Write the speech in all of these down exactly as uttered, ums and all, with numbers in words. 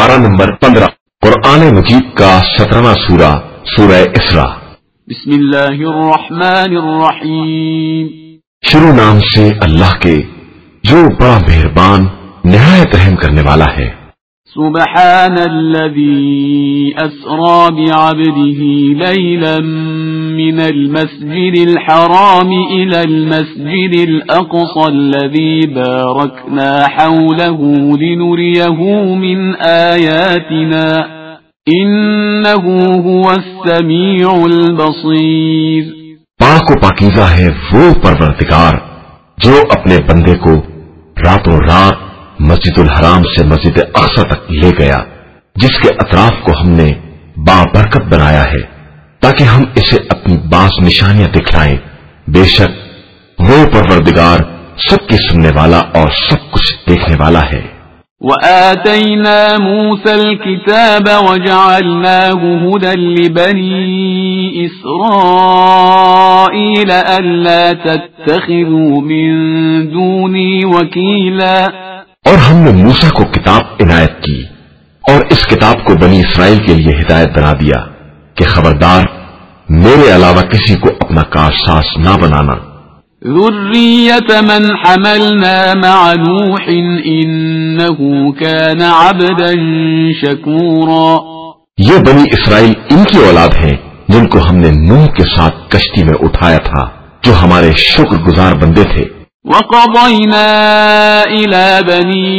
पारा नंबर पंद्रह कुरान मजीद का सत्रहवां सूरा सूरह इसरा। बिस्मिल्लाहिर्रहमानिर्रहीम। शुरू नाम से अल्लाह के जो बड़ा मेहरबान निहायत रहम करने वाला है। सुब्हानल्लज़ी अस्रा बिअब्दिही लैलन मिनल मस्जिदिल हराम इलल मस्जिदिल अक़सा अल्लज़ी बारकना हौलहू लिनुरियहू मिन आयातिना इन्नहू हुवस समीउल बसीर। पाक व पाकीज़ा है वो परवरदिगार जो अपने बंदे को रातों रात मस्जिदुल हराम से मस्जिद अक़सा तक ले गया, जिसके अतराफ को हमने बाबरकत बनाया है ताकि हम इसे अपनी बास निशानियां दिखलाएं। बेशक वो परवरदिगार सबकी सुनने वाला और सब कुछ देखने वाला है। वआतैना मूसल किताब वजअलनाहु हुदल लिबनी इस्राईल अल्ला तत्तखिज़ू मिन दूनी वकीला। और हमने मूसा को किताब इनायत की और इस किताब को बनी इसराइल के लिए हिदायत बना दिया कि खबरदार मेरे अलावा किसी को अपना कारसाज ना बनाना। ज़ुर्रियत मन हमलना मअ नूह इन्नहू कान अब्दन शकूरा। ये बनी इसराइल इनकी औलाद हैं जिनको हमने नूह के साथ कश्ती में उठाया था, जो हमारे शुक्रगुजार बंदे थे। वक़ज़यना इला बनी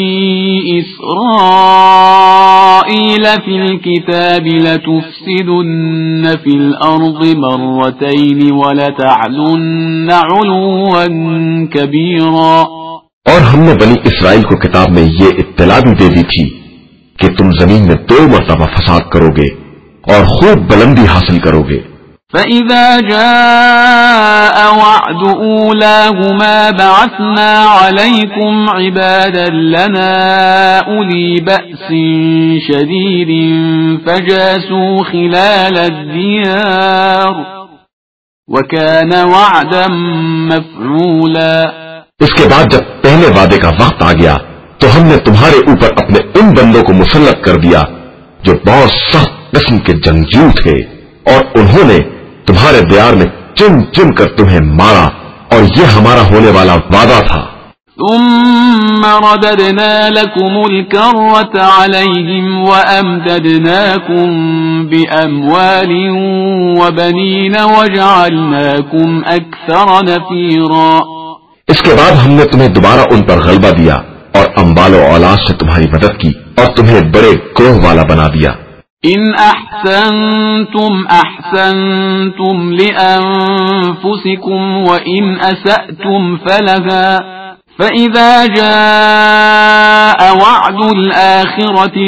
इस्राईल फ़िल किताबि लतुफ़्सिदुन्न फ़िल अर्ज़ि मर्रतैनि वलतअलुन्न उलुव्वन कबीरा। और हमने बनी इसराइल को किताब में ये इत्तला भी दे दी थी कि तुम जमीन में दो मरतबा फसाद करोगे और खूब बुलंदी हासिल करोगे। فإذا جاء وعد أولاهما بعثنا عليكم عبادا لنا أولي بأس شديد فجاسوا خلال الديار وكان وعدا مفعولا۔ इसके बाद जब पहले वादे का वक्त आ गया तो हमने तुम्हारे ऊपर अपने उन बंदों को मुसल्लत कर दिया जो बहुत सख्त किस्म के जंगजू थे, और उन्होंने तुम्हारे दियार में चुन चुन कर तुम्हें मारा, और यह हमारा होने वाला वादा था। ثم رددنا لكم الكرة عليهم وأمددناكم بأموال وبنين وجعلناكم أكثر نفيرا۔ इसके बाद हमने तुम्हें दोबारा उन पर गलबा दिया और अम्बाल और औलाद से तुम्हारी मदद की और तुम्हें बड़े ग्रोह वाला बना दिया। इन अहसनतुम अहसनतुम लिअन्फुसिकुम व इन असअतुम फलहा फइज़ा जाअ वअदुल आखिरति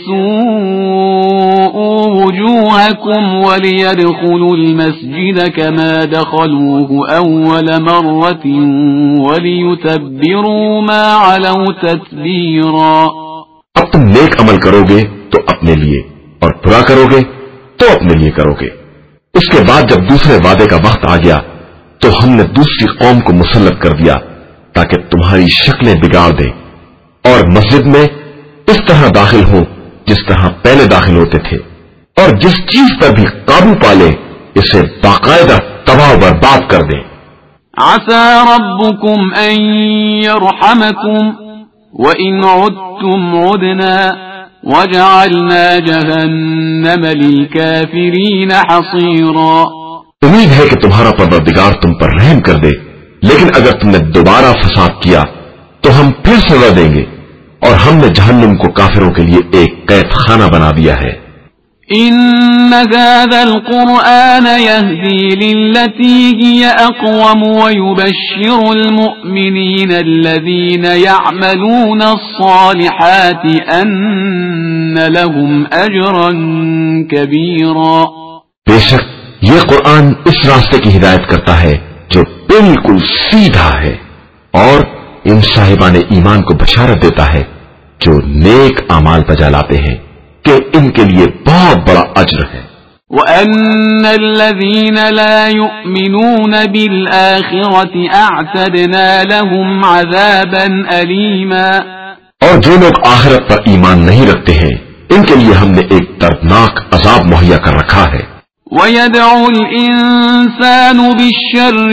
लियसूअू वुजूहकुम व लियदखुलुल मस्जिद कमा दखलूहु अव्वल मर्रतिन व लियुतब्बिरू मा अलौ तत्बीरा। अब तुम नेक अमल करोगे तो अपने लिए और बुरा करोगे तो अपने लिए करोगे। इसके बाद जब दूसरे वादे का वक्त आ गया तो हमने दूसरी कौम को मुसल्लत कर दिया ताकि तुम्हारी शक्लें बिगाड़ दे और मस्जिद में इस तरह दाखिल हो जिस तरह पहले दाखिल होते थे, और जिस चीज पर भी काबू पाले इसे बाकायदा तबाह बर्बाद कर दे। आसा रब्बुकुम अन यरहमकुम व इन उद्तुम उदना वजअलना जहन्नम लिलकाफिरीन हसीरा। उम्मीद है कि तुम्हारा परवरदिगार तुम पर रहम कर दे, लेकिन अगर तुमने दोबारा फसाद किया तो हम फिर सजा देंगे, और हमने जहन्नुम को काफिरों के लिए एक कैद खाना बना दिया है। इन्न हाज़ल क़ुरआन यहदी लिल्लती हिय अक़वम व युबश्शिरुल मुअमिनीन अल्लज़ीना यअमलूना अस्सालिहाति अन्न लहुम अजरन कबीरा। बेशक ये कुरान इस रास्ते की हिदायत करता है जो बिल्कुल सीधा है, और इन साहिबान ईमान को बशारत देता है जो नेक अमाल बजा लाते हैं कि इनके लिए बहुत बड़ा अज्र है। وَأَنَّ الَّذِينَ لَا يُؤْمِنُونَ بِالْآخِرَةِ أَعْتَدْنَا لَهُمْ عَذَابًا أَلِيمًا۔ और जो लोग आखिरत पर ईमान नहीं रखते हैं ان کے لیے ہم نے ایک دردناک عذاب مہیا کر رکھا ہے۔ وَيَدْعُ الْإِنسَانُ بِالشَّرِّ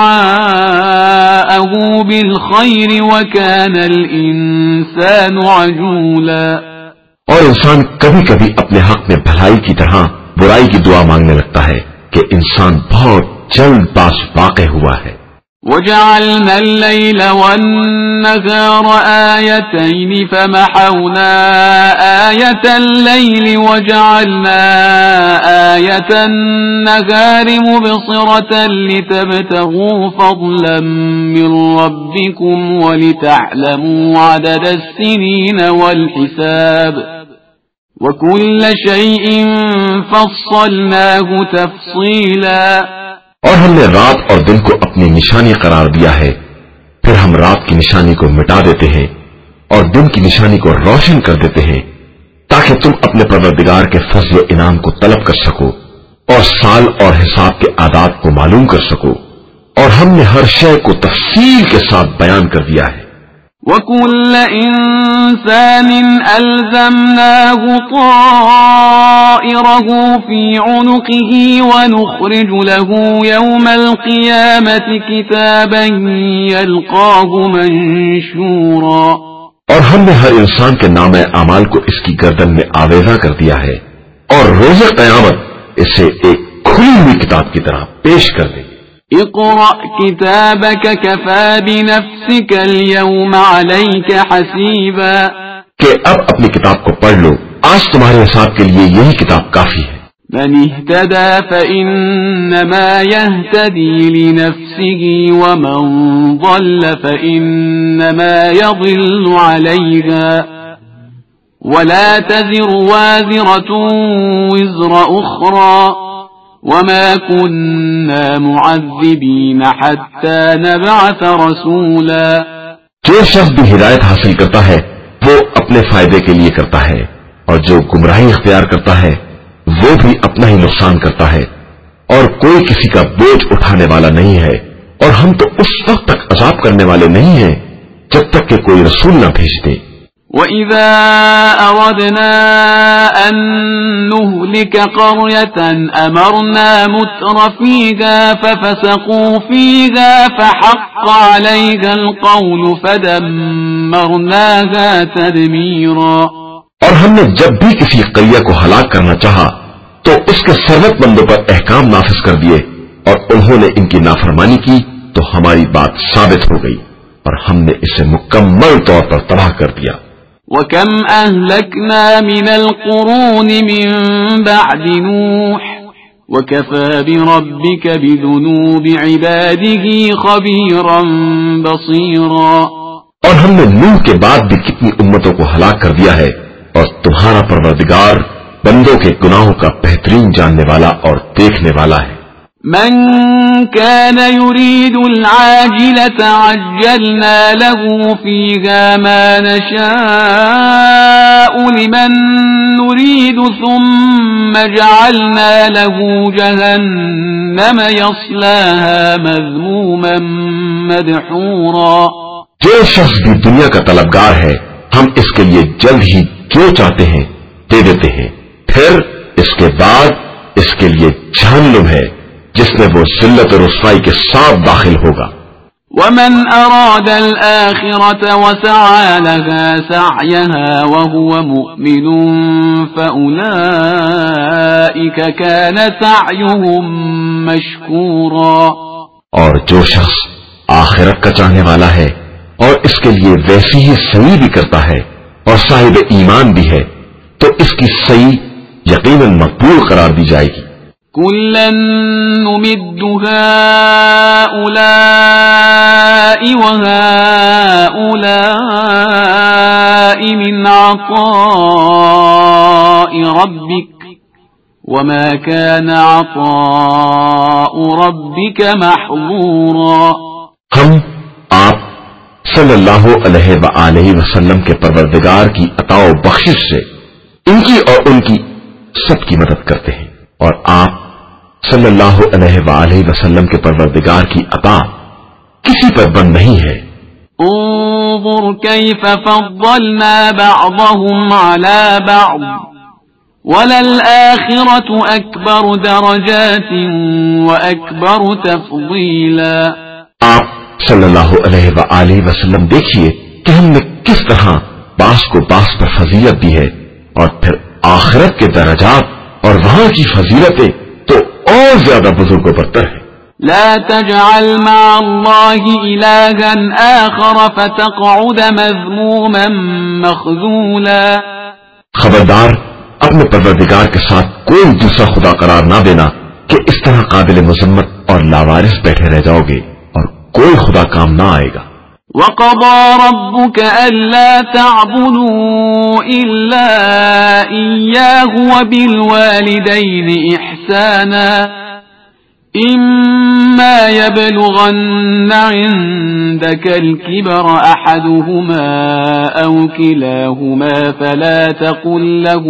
دُعَاءَهُ بِالْخَيْرِ وَكَانَ الْإِنسَانُ عَجُولًا۔ اور انسان کبھی کبھی اپنے حق میں بھلائی کی طرح برائی کی دعا مانگنے لگتا ہے کہ انسان بہت جلد باز واقع ہوا ہے۔ وَجَعَلْنَا اللَّيْلَ وَالنَّهَارَ آيَتَيْنِ فَمَحَوْنَا آيَةَ اللَّيْلِ وَجَعَلْنَا آيَةَ النَّهَارِ مُبْصِرَةً لِتَبْتَغُوا فَضْلًا مِّن رَّبِّكُمْ وَلِتَعْلَمُوا عَدَدَ السِّنِينَ وَالْحِسَابَ وَكُلَّ شَيْءٍ فَصَّلْنَاهُ تَفْصِيلًا۔ اور ہم نے رات اور دن کو اپنی نشانی قرار دیا ہے، پھر ہم رات کی نشانی کو مٹا دیتے ہیں اور دن کی نشانی کو روشن کر دیتے ہیں تاکہ تم اپنے پروردگار کے فضل و انعام کو طلب کر سکو اور سال اور حساب کے اعداد کو معلوم کر سکو، اور ہم نے ہر شے کو تفصیل کے ساتھ بیان کر دیا ہے۔ وَكُلَّ إِنسَانٍ أَلْزَمْنَاهُ طَائِرَهُ فِي عُنُقِهِ وَنُخْرِجُ لَهُ يَوْمَ الْقِيَامَةِ كِتَابًا يَلْقَاهُ مَنشُورًا۔ اور ہم نے ہر انسان کے نام اعمال کو اس کی گردن میں آویزاں کر دیا ہے اور روز قیامت اسے ایک کھلی ہوئی کتاب کی طرح پیش کر دیں گے۔ اقرأ كتابك كفى بنفسك اليوم عليك حسيبا۔ کہ اب اپنی کتاب کو پڑھ لو، آج تمہارے حساب کے لیے یہی کتاب کافی ہے۔ من اهتدى فإنما يهتدي لنفسه ومن ضل فإنما يضل عليها ولا تزر وازرة وزر أخرى وما كنا معذبين حتى نبعث رسولا۔ جو شخص بھی ہدایت حاصل کرتا ہے وہ اپنے فائدے کے لیے کرتا ہے، اور جو گمراہی اختیار کرتا ہے وہ بھی اپنا ہی نقصان کرتا ہے، اور کوئی کسی کا بوجھ اٹھانے والا نہیں ہے، اور ہم تو اس وقت تک عذاب کرنے والے نہیں ہیں جب تک کہ کوئی رسول نہ بھیج دے۔ وَإِذَا أَرَدْنَا أَن نُّهْلِكَ قَرْيَةً أَمَرْنَا مُتْرَ فِيهَا فَفَسَقُوا فِيهَا فَحَقَّ عَلَيْهَا الْقَوْلُ فَدَمَّرْنَاهَا تَدْمِيرًا۔ اور ہم نے جب بھی کسی قریہ کو ہلاک کرنا چاہا تو اس کے سرورت بندوں پر احکام نافذ کر دیے، اور انہوں نے ان کی نافرمانی کی تو ہماری بات ثابت ہو گئی اور ہم نے اسے مکمل طور پر تباہ کر دیا۔ وَكَمْ أَهْلَكْنَا مِنَ الْقُرُونِ مِنْ بَعْدِ نُوحٍ وَكَفَى بِرَبِّكَ بِذُنُوبِ عِبَادِهِ خَبِيرًا بَصِيرًا۔ اور ہم نے نوح کے بعد بھی کتنی امتوں کو ہلاک کر دیا ہے، اور تمہارا پروردگار بندوں کے گناہوں کا بہترین جاننے والا اور دیکھنے والا ہے۔ من كان يريد العاجلة عجلنا له فيها ما نشاء لمن نريد ثم جعلنا له جهنم يصلاها مذموما مدحورا۔ جو شخص بھی دنیا کا طلبگار ہے ہم اس کے لیے جلد ہی جو چاہتے ہیں دے دیتے ہیں، پھر اس کے بعد اس کے لیے جہنم ہے جس میں وہ ذلت اور رسوائی کے ساتھ داخل ہوگا۔ ومن أراد الآخرة وسعى لها سعيها وهو مؤمن فأولئك كان سعيهم مشكورا۔ اور جو شخص آخرت کا چاہنے والا ہے اور اس کے لیے ویسی ہی سعی بھی کرتا ہے اور صاحب ایمان بھی ہے تو اس کی سعی یقیناً مقبول قرار دی جائے گی۔ كلا نمد هؤلاء وهؤلاء من عطاء ربك وما كان عطاء ربك محظورا۔ ہم آپ صلی اللہ علیہ وآلہ وسلم کے پروردگار کی عطا و بخشش سے ان کی اور ان کی سب کی مدد کرتے ہیں، اور آپ صلی اللہ علیہ وآلہ وسلم کے پروردگار کی عطا کسی پر بند نہیں ہے۔ انظر كيف فضلنا بعضهم على بعض وللآخرة أكبر درجات وأكبر تفضيلا. آپ صلی اللہ علیہ وآلہ وسلم دیکھیے کہ ہم نے کس طرح باس کو باس پر فضیلت دی ہے، اور پھر آخرت کے درجات اور وہاں کی فضیلتیں تو اور زیادہ بزرگ و برتر ہے. لا تجعل مع الله إلها آخر فتقعد مذموما مخذولا. خبردار اپنے پروردگار کے ساتھ کوئی دوسرا خدا قرار نہ دینا کہ اس طرح قابل مذمت اور لاوارث بیٹھے رہ جاؤ گے اور کوئی خدا کام نہ آئے گا. وَقَضَى رَبُّكَ أَلَّا تَعْبُدُوا إِلَّا إِيَّاهُ وَبِالْوَالِدَيْنِ إِحْسَانًا إِمَّا يَبْلُغَنَّ عِندَكَ الْكِبَرَ أَحَدُهُمَا أَوْ كِلَاهُمَا فَلَا تَقُل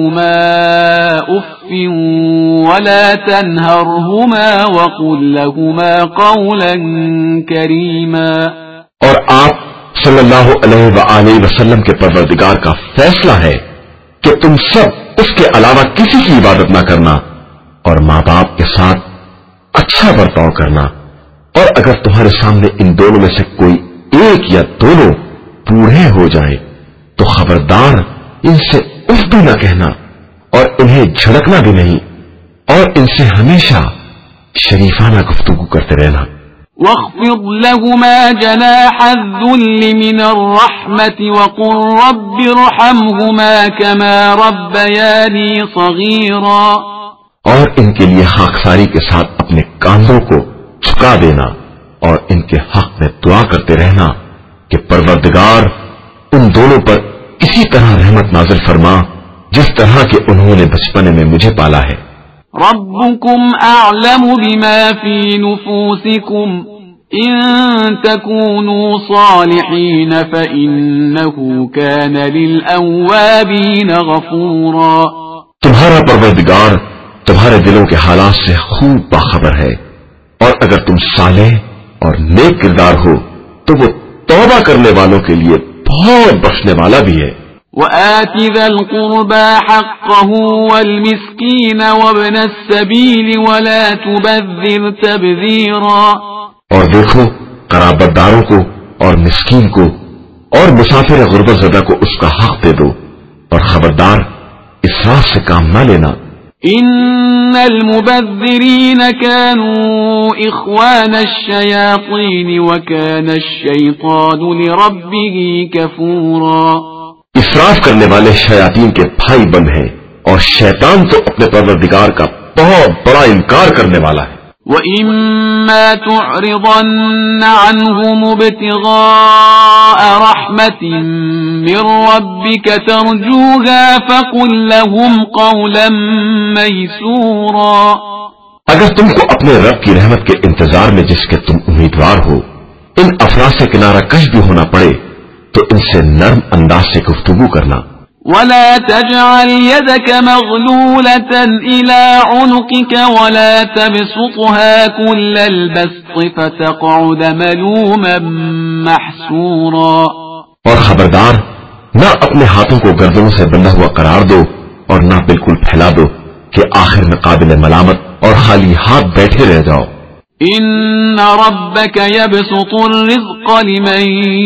لَّهُمَا أُفٍّ وَلَا تَنْهَرْهُمَا وَقُل لَّهُمَا قَوْلًا كَرِيمًا. اور آپ صلی اللہ علیہ وآلہ وسلم کے پروردگار کا فیصلہ ہے کہ تم سب اس کے علاوہ کسی کی عبادت نہ کرنا اور ماں باپ کے ساتھ اچھا برتاؤ کرنا، اور اگر تمہارے سامنے ان دونوں میں سے کوئی ایک یا دونوں بوڑھے ہو جائیں تو خبردار ان سے اف بھی نہ کہنا اور انہیں جھڑکنا بھی نہیں، اور ان سے ہمیشہ شریفانہ گفتگو کرتے رہنا. واخفض لهما جناح الذل من الرحمة وقل رب ارحمهما كما ربياني صغيرا. اور ان کے لیے خاکساری کے ساتھ اپنے کاندھوں کو جھکا دینا اور ان کے حق میں دعا کرتے رہنا کہ پروردگار ان دونوں پر اسی طرح رحمت نازل فرما جس طرح کہ انہوں نے بچپنے میں مجھے پالا ہے. ربكم أعلم بما في نفوسكم إن تكونوا صالحين فإنه كان للأوابين غفورا. تمہارا پروردگار تمہارے دلوں کے حالات سے خوب باخبر ہے، اور اگر تم صالح اور نیک کردار ہو تو وہ توبہ کرنے والوں کے لیے بہت بخشنے والا بھی ہے. وآت ذا القربى حقه والمسكين وابن السبيل ولا تبذر تبذيرا. اور دیکھو قرابت داروں کو اور مسکین کو اور مسافر غربت زدہ کو اس کا حق دے دو، اور خبردار اسراف سے کام نہ لینا. ان المبذرين كانوا اخوان الشياطين وكان الشيطان لربه كفورا. اسراف کرنے والے شیاطین کے بھائی بند ہیں، اور شیطان تو اپنے پروردگار کا بہت بڑا انکار کرنے والا ہے. وَإِمَّا تُعْرِضَنَّ عَنْهُمُ ابْتِغَاءَ رَحْمَةٍ مِّن رَّبِّكَ تَرْجُوهَا فَقُل لَّهُمْ قَوْلًا مَّيْسُورًا. اگر تم کو اپنے رب کی رحمت کے انتظار میں جس کے تم امیدوار ہو ان افراد سے کنارہ کش بھی ہونا پڑے تو ان سے نرم انداز سے گفتگو کرنا. ولا تجعل يدك مغلولة إلى عنقك ولا تبسطها كل البسط فتقعد ملوما محسورا. اور خبردار نہ اپنے ہاتھوں کو گردنوں سے بندھا ہوا قرار دو اور نہ بالکل پھیلا دو کہ آخر میں قابل ملامت اور خالی ہاتھ بیٹھے رہ جاؤ. ان ربك يبسط الرزق لمن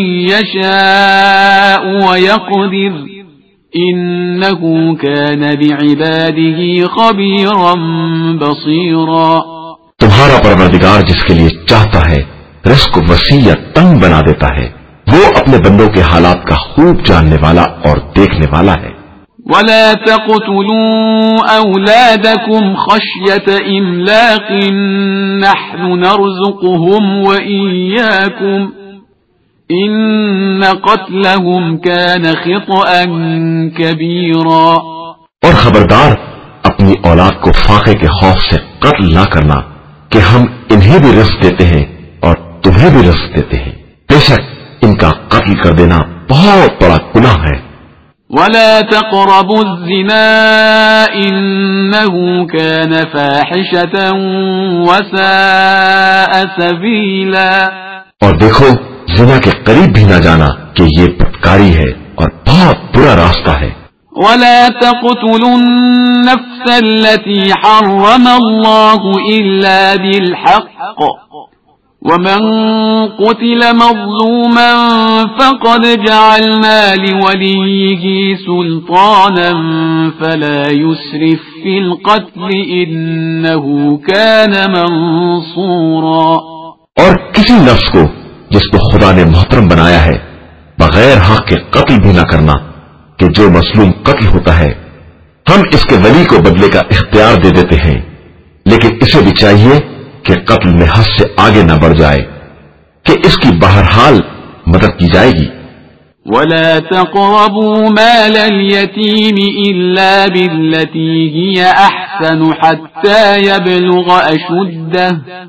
يشاء ويقدر انه كان بعباده خبيرا بصيرا. تمہارا پروردگار جس کے لیے چاہتا ہے رزق وسیع یا تنگ بنا دیتا ہے، وہ اپنے بندوں کے حالات کا خوب جاننے والا اور دیکھنے والا ہے. ولا تقتلوا أولادكم خشية إملاق نحن نرزقهم وإياكم إن قتلهم كان خطأ كبيرا. اور خبردار اپنی اولاد کو فاقے کے خوف سے قتل نہ کرنا کہ ہم انہیں بھی رزق دیتے ہیں اور تمہیں بھی رزق دیتے ہیں، بے شک ان کا قتل کر دینا بہت بڑا گناہ ہے. ولا تقربوا الزنا إنه كان فاحشة وساء سبيلا. اور دیکھو ज़िना के करीब भी न जाना कि ये बदकारी है और बहुत बुरा रास्ता है। ولا تقتلوا النفس التي حرم الله إلا بالحق ومن قتل مظلوما فقد جعلنا لوليه سلطانا فلا يسرف في القتل إنه كان منصورا۔ اور کسی نفس کو جس کو خدا نے محترم بنایا ہے بغیر حق کے قتل بھی نہ کرنا کہ جو مظلوم قتل ہوتا ہے ہم اس کے ولی کو بدلے کا اختیار دے دیتے ہیں، لیکن اسے بھی چاہیے کہ قتل میں حد سے آگے نہ بڑھ جائے کہ اس کی بہرحال مدد کی جائے گی۔ ولا تقربوا مال اليتيم إلا بالتي هي أحسن حتى يبلغ أشده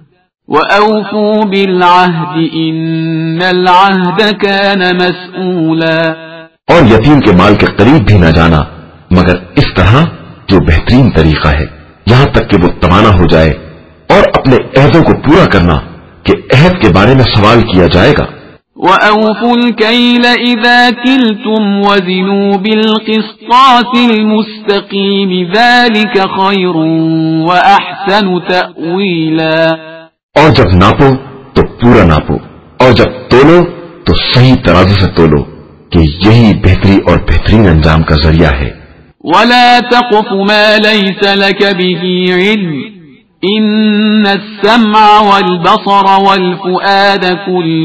وأوفوا بالعهد إن العهد كان مسؤولا۔ اور یتیم کے مال کے قریب بھی نہ جانا مگر اس طرح جو بہترین طریقہ ہے یہاں تک کہ وہ توانا ہو جائے، اور اپنے عہدوں کو پورا کرنا کہ عہد کے بارے میں سوال کیا جائے گا۔ وَأَوْفُوا الْكَيْلَ إِذَا كِلْتُمْ وَزِنُوا بِالْقِسْطَاسِ الْمُسْتَقِيمِ ذَلِكَ خَيْرٌ وَأَحْسَنُ تَأْوِيلًا۔ اور جب ناپو تو پورا ناپو، اور جب تولو تو صحیح ترازو سے تولو کہ یہی بہتری اور بہترین انجام کا ذریعہ ہے۔ وَلَا تَقْفُ مَا لَيْسَ لَكَ بِهِ عِلْمٌ إِنَّ السَّمْعَ وَالْبَصَرَ وَالْفُؤَادَ كُلُّ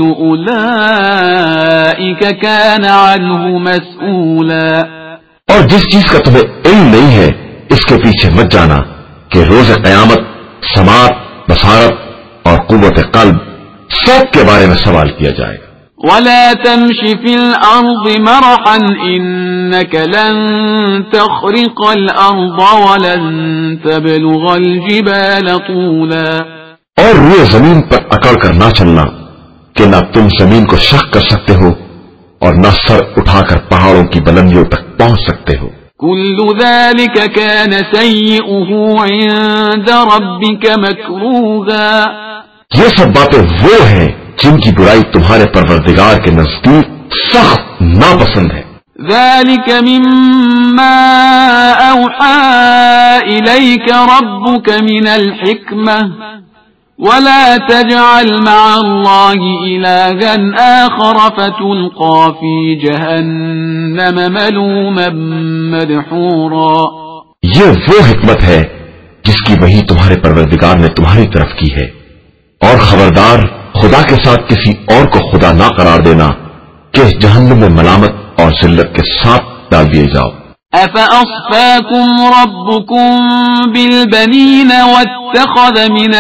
أُولَئِكَ كَانَ عَنْهُ مَسْئُولًا۔ اور جس چیز کا تمہیں علم نہیں ہے اس کے پیچھے مت جانا کہ روز قیامت سماعت، بصارت اور قوت قلب سب کے بارے میں سوال کیا جائے گا۔ وَلَا تَمْشِ فِي الْأَرْضِ مَرَحًا إِنَّكَ لَن تَخْرِقَ الْأَرْضَ وَلَن تَبْلُغَ الْجِبَالَ طُولًا۔ اور روئے زمین پر اکڑ کر نہ چلنا کہ نہ تم زمین کو شق کر سکتے ہو اور نہ سر اٹھا کر پہاڑوں کی بلندیوں تک پہنچ سکتے ہو۔ كُلُّ ذَلِكَ كَانَ سَيِّئُهُ عِندَ رَبِّكَ مَكْرُوهًا۔ یہ سب باتیں وہ ہیں جن کی برائی تمہارے پروردگار کے نزدیک سخت ناپسند ہے۔ ذَلِكَ مِمَّا أَوْحَى إِلَيْكَ رَبُّكَ مِنَ الْحِكْمَةِ وَلَا تَجْعَلْ مَعَ اللَّهِ إِلَٰهًا آخَرَ فَتُلْقَىٰ فِي جَهَنَّمَ مَلُومًا مَدْحُورًا۔ یہ وہ حکمت ہے جس کی وحی تمہارے پروردگار نے تمہاری طرف کی ہے، اور خبردار خدا کے ساتھ کسی اور کو خدا نہ قرار دینا کہ اس جہنم میں ملامت اور ذلت کے ساتھ ڈال دیے جاؤ۔ أَفَأَصْفَاكُمْ رَبُّكُمْ بِالْبَنِينَ وَاتَّخَذَ مِنَ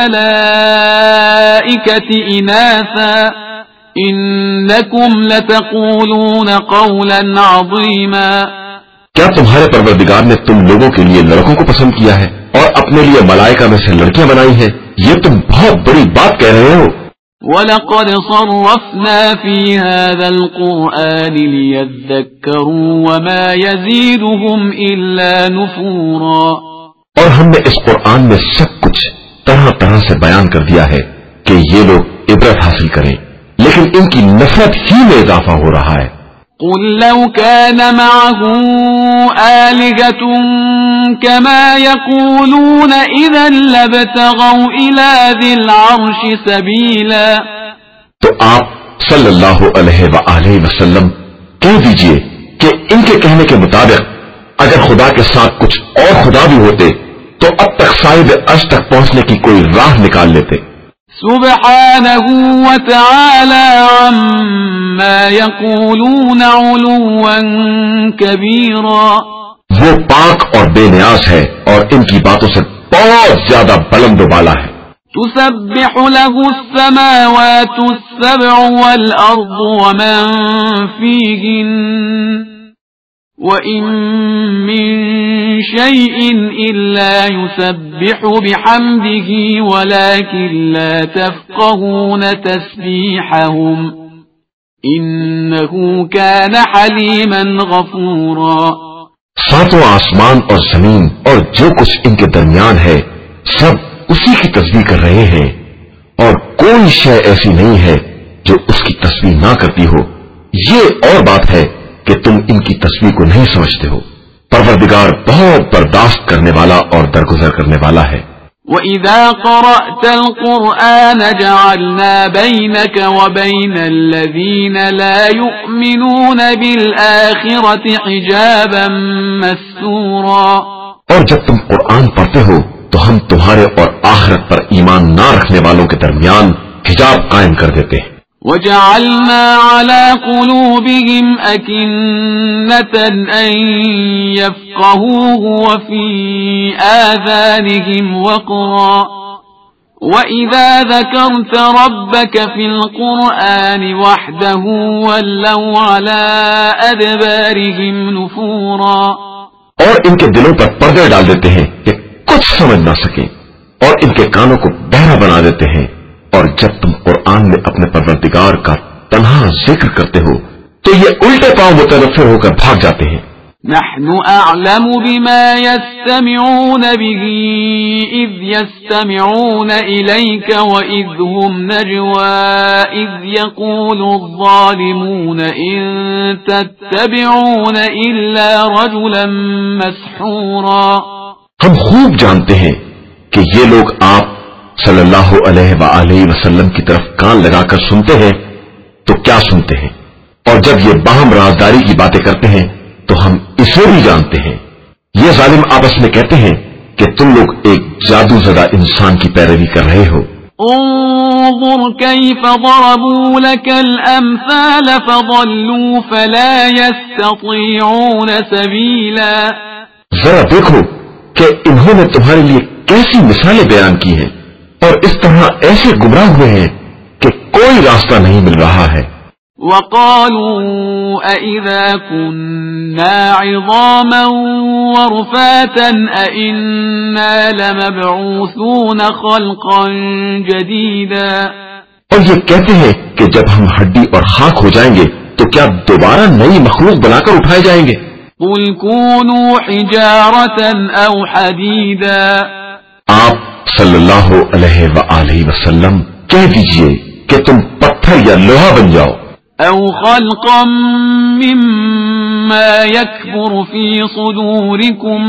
الْمَلَائِكَةِ إِنَاثًا إِنَّكُمْ لَتَقُولُونَ قَوْلًا عَظِيمًا۔ کیا تمہارے پروردگار نے تم لوگوں کے لیے لڑکوں کو پسند کیا ہے اور اپنے لیے ملائکہ میں سے لڑکیاں بنائی ہیں؟ یہ تم بہت بڑی بات کہہ رہے ہو۔ وَلَقَدْ صَرَّفْنَا فِي هَذَا الْقُرْآنِ لِيَذَّكَّرُوا وَمَا يَزِيدُهُمْ إِلَّا نُفُورًا۔ اور ہم نے اس قرآن میں سب کچھ طرح طرح سے بیان کر دیا ہے کہ یہ لوگ عبرت حاصل کریں، لیکن ان کی نفرت ہی میں اضافہ ہو رہا ہے۔ قُلْ لَوْ كَانَ مَعَهُ آلِهَةٌ كَمَا يَقُولُونَ إِذًا لَابْتَغَوْا إِلَى ذِي الْعَرْشِ سَبِيلًا۔ تو آپ صلی اللہ علیہ وآلہ وسلم کہہ دیجئے کہ ان کے کہنے کے مطابق اگر خدا کے ساتھ کچھ اور خدا بھی ہوتے تو اب تک صاحب عرش تک پہنچنے کی کوئی راہ نکال لیتے۔ سبحانه وتعالى عما يقولون علوا كبيرا۔ وہ پاک اور بے نیاز ہے اور ان کی باتوں سے بہت زیادہ بلند و بالا ہے۔ تسبح له السماوات السبع والأرض ومن فيهن وَإِن مِّن شَيْءٍ إِلَّا يُسَبِّحُ بِحَمْدِهِ وَلَكِن لَّا تَفْقَهُونَ تَسْبِيحَهُمْ إِنَّهُ كَانَ حَلِيمًا غَفُورًا۔ ساتوں آسمان اور زمین اور جو کچھ ان کے درمیان ہے سب اسی کی تسبیح کر رہے ہیں، اور کوئی شے ایسی نہیں ہے جو اس کی تسبیح نہ کرتی ہو، یہ اور بات ہے کہ تم ان کی تسبیح کو نہیں سمجھتے ہو۔ پروردگار بہت برداشت کرنے والا اور درگزر کرنے والا ہے۔ وَإِذَا قَرَأْتَ الْقُرْآنَ جَعَلْنَا بَيْنَكَ وَبَيْنَ الَّذِينَ لَا يُؤْمِنُونَ بِالْآخِرَةِ حِجَابًا مَسْتُورًا۔ اور جب تم قرآن پڑھتے ہو تو ہم تمہارے اور آخرت پر ایمان نہ رکھنے والوں کے درمیان حجاب قائم کر دیتے ہیں۔ وَجَعَلْنَا عَلَى قُلُوبِهِمْ أَكِنَّةً أَن يَفْقَهُوهُ وَفِي آذَانِهِمْ وَقْرًا وَإِذَا ذَكَرْتَ رَبَّكَ فِي الْقُرْآنِ وَحْدَهُ وَلَّوْا عَلَى أَدْبَارِهِمْ نُفُورًا۔ اور ان کے دلوں پر پردے ڈال دیتے ہیں کہ کچھ سمجھ نہ سکیں، اور ان کے کانوں کو بہرا بنا دیتے ہیں، اور جب تم قرآن میں اپنے پروردگار کا تنہا ذکر کرتے ہو تو یہ الٹے پاؤں متنفر ہو کر بھاگ جاتے ہیں۔ نحن اعلم بما يستمعون به اذ يستمعون اليك واذ هم نجوى اذ يقول الظالمون ان تتبعون الا رجلا مسحورا۔ ہم خوب جانتے ہیں کہ یہ لوگ آپ صلی اللہ علیہ وآلہ وسلم کی طرف کان لگا کر سنتے ہیں تو کیا سنتے ہیں، اور جب یہ باہم رازداری کی باتیں کرتے ہیں تو ہم اسے بھی جانتے ہیں۔ یہ ظالم آپس میں کہتے ہیں کہ تم لوگ ایک جادو زدہ انسان کی پیروی کر رہے ہو۔ انظر كيف ضربوا لك الامثال فضلوا فلا يستطيعون سبيلا۔ ذرا دیکھو کہ انہوں نے تمہارے لیے کیسی مثالیں بیان کی ہیں اور اس طرح ایسے گمراہ ہوئے ہیں کہ کوئی راستہ نہیں مل رہا ہے۔ وَقَالُوا أَإِذَا كُنَّا عِظَامًا وَرُفَاتًا أَإِنَّا لَمَبْعُوثُونَ خَلْقًا جَدِيدًا۔ اور یہ کہتے ہیں کہ جب ہم ہڈی اور خاک ہو جائیں گے تو کیا دوبارہ نئی مخلوق بنا کر اٹھائے جائیں گے؟ قُلْ كُونُوا حِجَارَةً أَوْ حَدِيدًا۔ آپ صلی اللہ علیہ وآلہ وسلم کہہ دیجئے کہ تم پتھر یا لوہا بن جاؤ، أو خلقا مما يكبر في صدوركم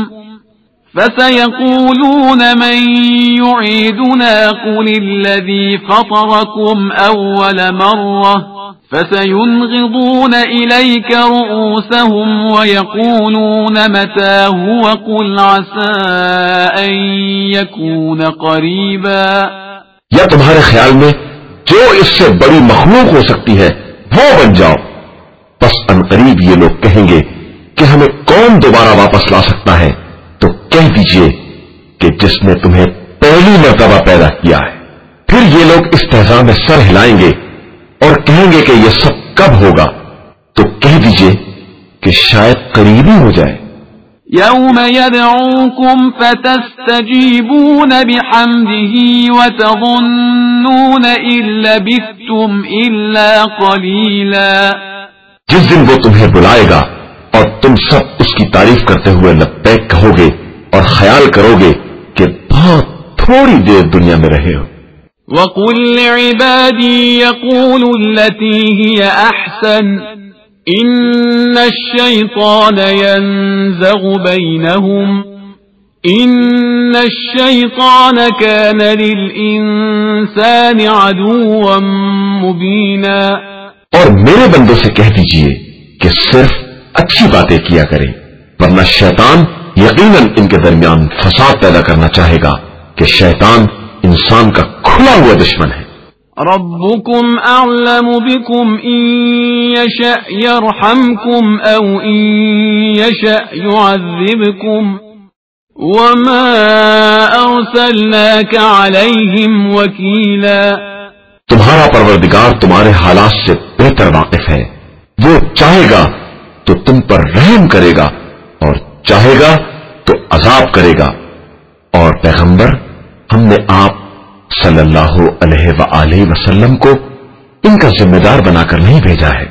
فسيقولون من يعيدنا قل الذي فطركم أول مرة فسينغضون إليك رؤوسهم ويقولون متى هو قل عسى أن يكون قريبا۔ یا تمہارے خیال میں جو اس سے بڑی مخلوق ہو سکتی ہے وہ بن جاؤ، پس عنقریب یہ لوگ کہیں گے کہ ہمیں کون دوبارہ واپس لا سکتا ہے، تو کہہ دیجئے کہ جس نے تمہیں پہلی مرتبہ پیدا کیا ہے۔ پھر یہ لوگ استہزاء میں سر ہلائیں گے اور کہیں گے کہ یہ سب کب ہوگا، تو کہہ دیجئے کہ شاید قریب ہی ہو جائے۔ يوم يدعوكم فتستجيبون بحمده وتظنون إن لبثتم إلا قليلا۔ جس دن وہ تمہیں بلائے گا اور تم سب اس کی تعریف کرتے ہوئے لبیک کہو گے اور خیال کرو گے کہ بہت تھوڑی دیر دنیا میں رہے ہو۔ وَقُلْ لِعِبَادِي يَقُولُوا الَّتِي هِيَ أَحْسَنُ إِنَّ الشَّيْطَانَ يَنزَغُ بَيْنَهُمْ إِنَّ الشَّيْطَانَ كَانَ لِلْإِنسَانِ عَدُوًّا مُبِينًا۔ اور میرے بندوں سے کہہ دیجئے کہ صرف اچھی باتیں کیا کریں، ورنہ شیطان یقیناً ان کے درمیان فساد پیدا کرنا چاہے گا کہ شیطان انسان کا کھلا ہوا دشمن ہے۔ ربكم أعلم بكم إن يشأ يرحمكم أو إن يشأ يعذبكم وما أرسلناك عليهم وكيلا۔ تمہارا پروردگار تمہارے حالات سے بہتر واقف ہے، وہ چاہے گا تو تم پر رحم کرے گا اور چاہے گا تو عذاب کرے گا، اور پیغمبر ہم نے آپ صلی اللہ علیہ وآلہ وسلم کو ان کا ذمہ دار بنا کر نہیں بھیجا ہے۔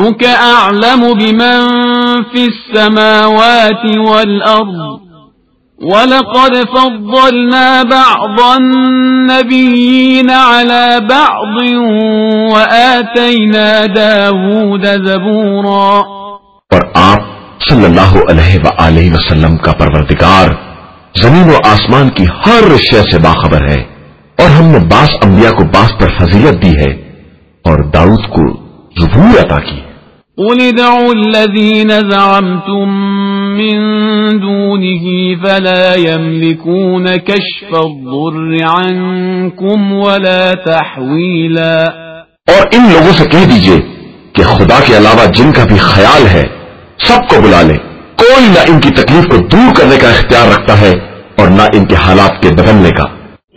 وَرَبُّكَ أَعْلَمُ بِمَن فِي السَّمَاوَاتِ وَالْأَرْضِ وَلَقَدْ فَضَّلْنَا بَعْضَ النَّبِيِّينَ عَلَى بَعْضٍ وَآتَيْنَا دَاوُودَ زَبُورًا۔ اور آپ صلی اللہ علیہ وآلہ وسلم کا پروردگار زمین و آسمان کی ہر شے سے باخبر ہے، اور ہم نے بعض انبیاء کو بعض پر فضیلت دی ہے اور داؤد کو زبور عطا کی ہے۔ قُلِ ادْعُوا الَّذِينَ زَعَمْتُم مِّن دُونِهِ فَلَا يَمْلِكُونَ كَشْفَ الضُّرِّ عَنكُمْ وَلَا تَحْوِيلًا۔ اور ان لوگوں سے کہہ دیجئے کہ خدا کے علاوہ جن کا بھی خیال ہے سب کو بلا لیں، کوئی نہ ان کی تکلیف کو دور کرنے کا اختیار رکھتا ہے اور نہ ان کے حالات کے بدلنے کا۔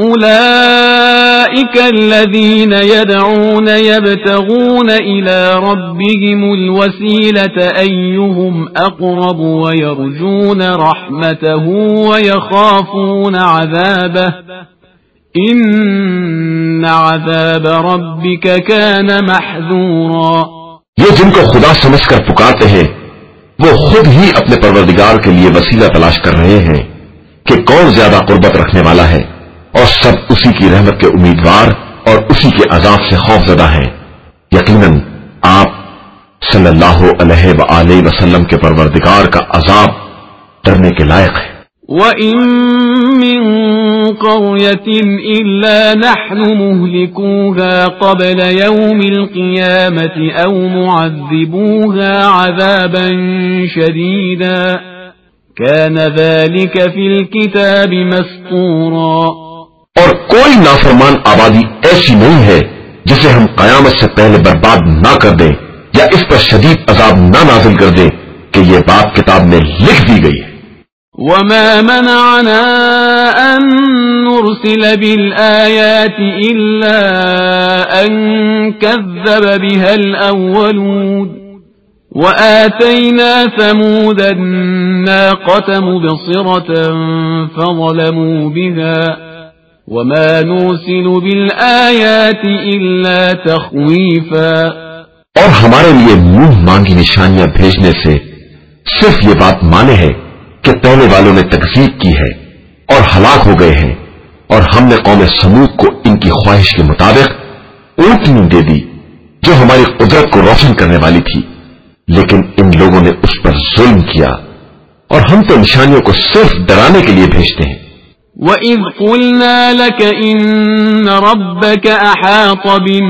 أولئك الذين يدعون يبتغون إلى ربهم الوسيلة أيهم أقرب ويرجون رحمته ويخافون عذابه إن عذاب ربك كان محذورا۔ یہ جن کو خدا سمجھ کر پکارتے ہیں وہ خود ہی اپنے پروردگار کے لیے وسیلہ تلاش کر رہے ہیں کہ کون زیادہ قربت رکھنے والا ہے، اور سب اسی کی رحمت کے امیدوار اور اسی کے عذاب سے خوف زدہ ہیں۔ یقیناً آپ صلی اللہ علیہ وآلہ وسلم کے پروردگار کا عذاب ڈرنے کے لائق ہے۔ وَإِن مِّن قَرْيَةٍ إِلَّا نَحْنُ مُهْلِكُوهَا قَبْلَ يَوْمِ الْقِيَامَةِ أَوْ مُعَذِّبُوهَا عَذَابًا شَدِيدًا كَانَ ذَلِكَ فِي الْكِتَابِ مَسْطُورًا۔ اور کوئی نافرمان آبادی ایسی نہیں ہے جسے ہم قیامت سے پہلے برباد نہ کر دیں یا اس پر شدید عذاب نہ نازل کر دیں کہ یہ بات کتاب میں لکھ دی گئی ہے۔ وَمَا مَنَعَنَا أَن نُرْسِلَ بِالْآيَاتِ إِلَّا أَن كَذَّبَ بِهَا الْأَوَّلُونَ وَآتَيْنَا ثَمُودَ النَّاقَةَ مُبْصِرَةً فَظَلَمُوا بِهَا وَمَا نُرْسِلُ بِالْآيَاتِ إِلَّا تَخْوِيفًا۔ اور ہمارے لیے منہ مانگی نشانیاں بھیجنے سے صرف یہ بات مانے ہے کہ پہلے والوں نے تکذیب کی ہے اور ہلاک ہو گئے ہیں، اور ہم نے قوم سمود کو ان کی خواہش کے مطابق اونٹنی دے دی جو ہماری قدرت کو روشن کرنے والی تھی، لیکن ان لوگوں نے اس پر ظلم کیا، اور ہم تو نشانیوں کو صرف ڈرانے کے لیے بھیجتے ہیں۔ وَإِذْ قُلْنَا لَكَ إِنَّ رَبَّكَ أَحَاطَ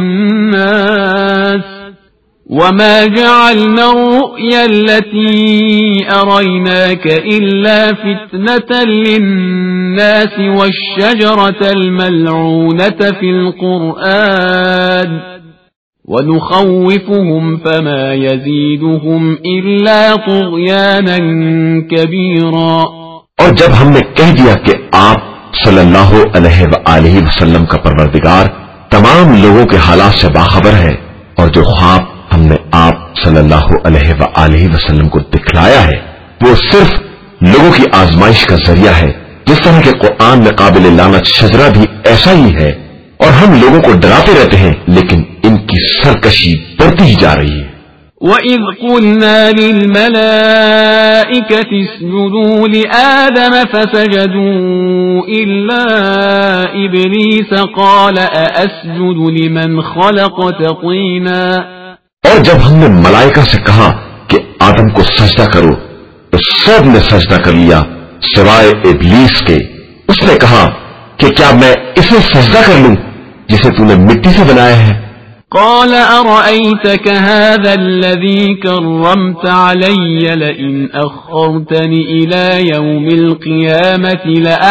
بِالنَّاسِ وَمَا جَعَلْنَا الرُّؤْيَا الَّتِي أَرَيْنَاكَ إِلَّا فِتْنَةً لِلنَّاسِ وَالشَّجَرَةَ الْمَلْعُونَةَ فِي الْقُرْآنِ وَنُخَوِّفُهُمْ فَمَا يَزِيدُهُمْ إِلَّا طُغْيَانًا كَبِيرًا۔ اور جب ہم نے کہہ دیا کہ آپ صلی اللہ علیہ وآلہ وسلم کا پروردگار تمام لوگوں کے حالات سے باخبر ہے، اور جو خواب ہم نے آپ صلی اللہ علیہ وآلہ وسلم کو دکھلایا ہے وہ صرف لوگوں کی آزمائش کا ذریعہ ہے، جس طرح کہ قرآن میں قابل لعنت شجرہ بھی ایسا ہی ہے، اور ہم لوگوں کو ڈراتے رہتے ہیں لیکن ان کی سرکشی بڑھتی ہی جا رہی ہے۔ وَإِذْ قُلْنَا لِلْمَلَائِكَةِ اسْجُدُوا لِآدَمَ فَسَجَدُوا إِلَّا إِبْلِيسَ قَالَ أَأَسْجُدُ لِمَنْ خَلَقْتَ طِينًا۔ اور جب ہم نے ملائکہ سے کہا کہ آدم کو سجدہ کرو تو سب نے سجدہ کر لیا سوائے ابلیس کے۔ اس نے کہا کہ کیا میں اسے سجدہ کر لوں جسے تو نے مٹی سے بنایا ہے؟ قال أرأيتك هذا الذي كرمت علي لئن أخرتني إلى يوم القيامة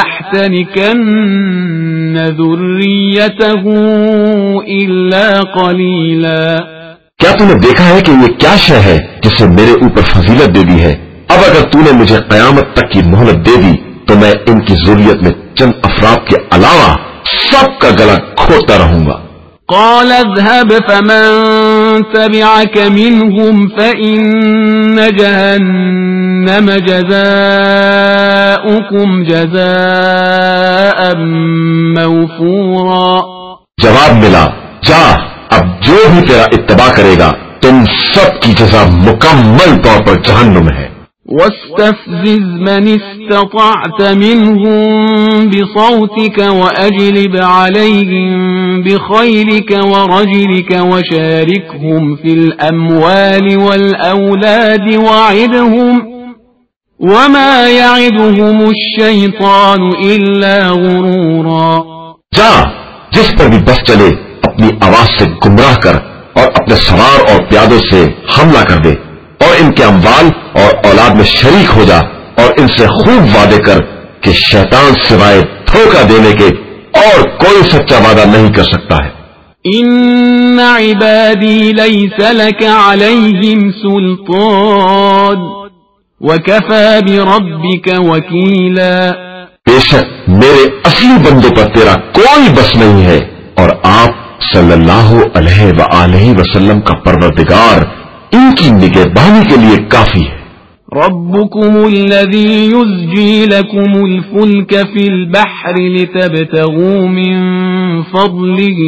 لأحتنكن ذريته إلا قليلا۔ کیا تو نے دیکھا ہے کہ یہ کیا شے ہے جسے میرے اوپر فضیلت دے دی ہے؟ اب اگر تو نے مجھے قیامت تک کی مہلت دے دی تو میں ان کی ذریت میں چند افراد کے علاوہ سب کا گلا کھوتا رہوں گا۔ قال اذهب فمن تبعك منهم فإن جهنم جزاؤكم جزاء موفورا۔ جواب ملا، جا اب جو بھی تیرا اتباع کرے گا تم سب کی جزا مکمل طور پر جہنم ہے۔ واستفزز من استطعت منهم بصوتك وأجلب عليهم بخيلك ورجلك وشاركهم في الأموال والأولاد وعدهم وما يعدهم الشيطان إلا غرورا. جا جس پر بھی بس چلے اپنی آواز سے گمراہ کر اور اپنے سوار اور پیادوں سے حملہ کر دے اور ان کے اموال اور اولاد میں شریک ہو جا اور ان سے خوب وعدے کر کہ شیطان سوائے دھوکہ دینے کے اور کوئی سچا وعدہ نہیں کر سکتا ہے. ان عبادی لیس لک علیہم سلطان وکفى بربک وکیلا. بے شک میرے اصلی بندوں پر تیرا کوئی بس نہیں ہے اور آپ صلی اللہ علیہ وآلہ وسلم کا پروردگار ان کی نگہبانی کے لیے کافی ہے. ربكم الذي يزجي لكم الفلك في البحر لتبتغوا من فضله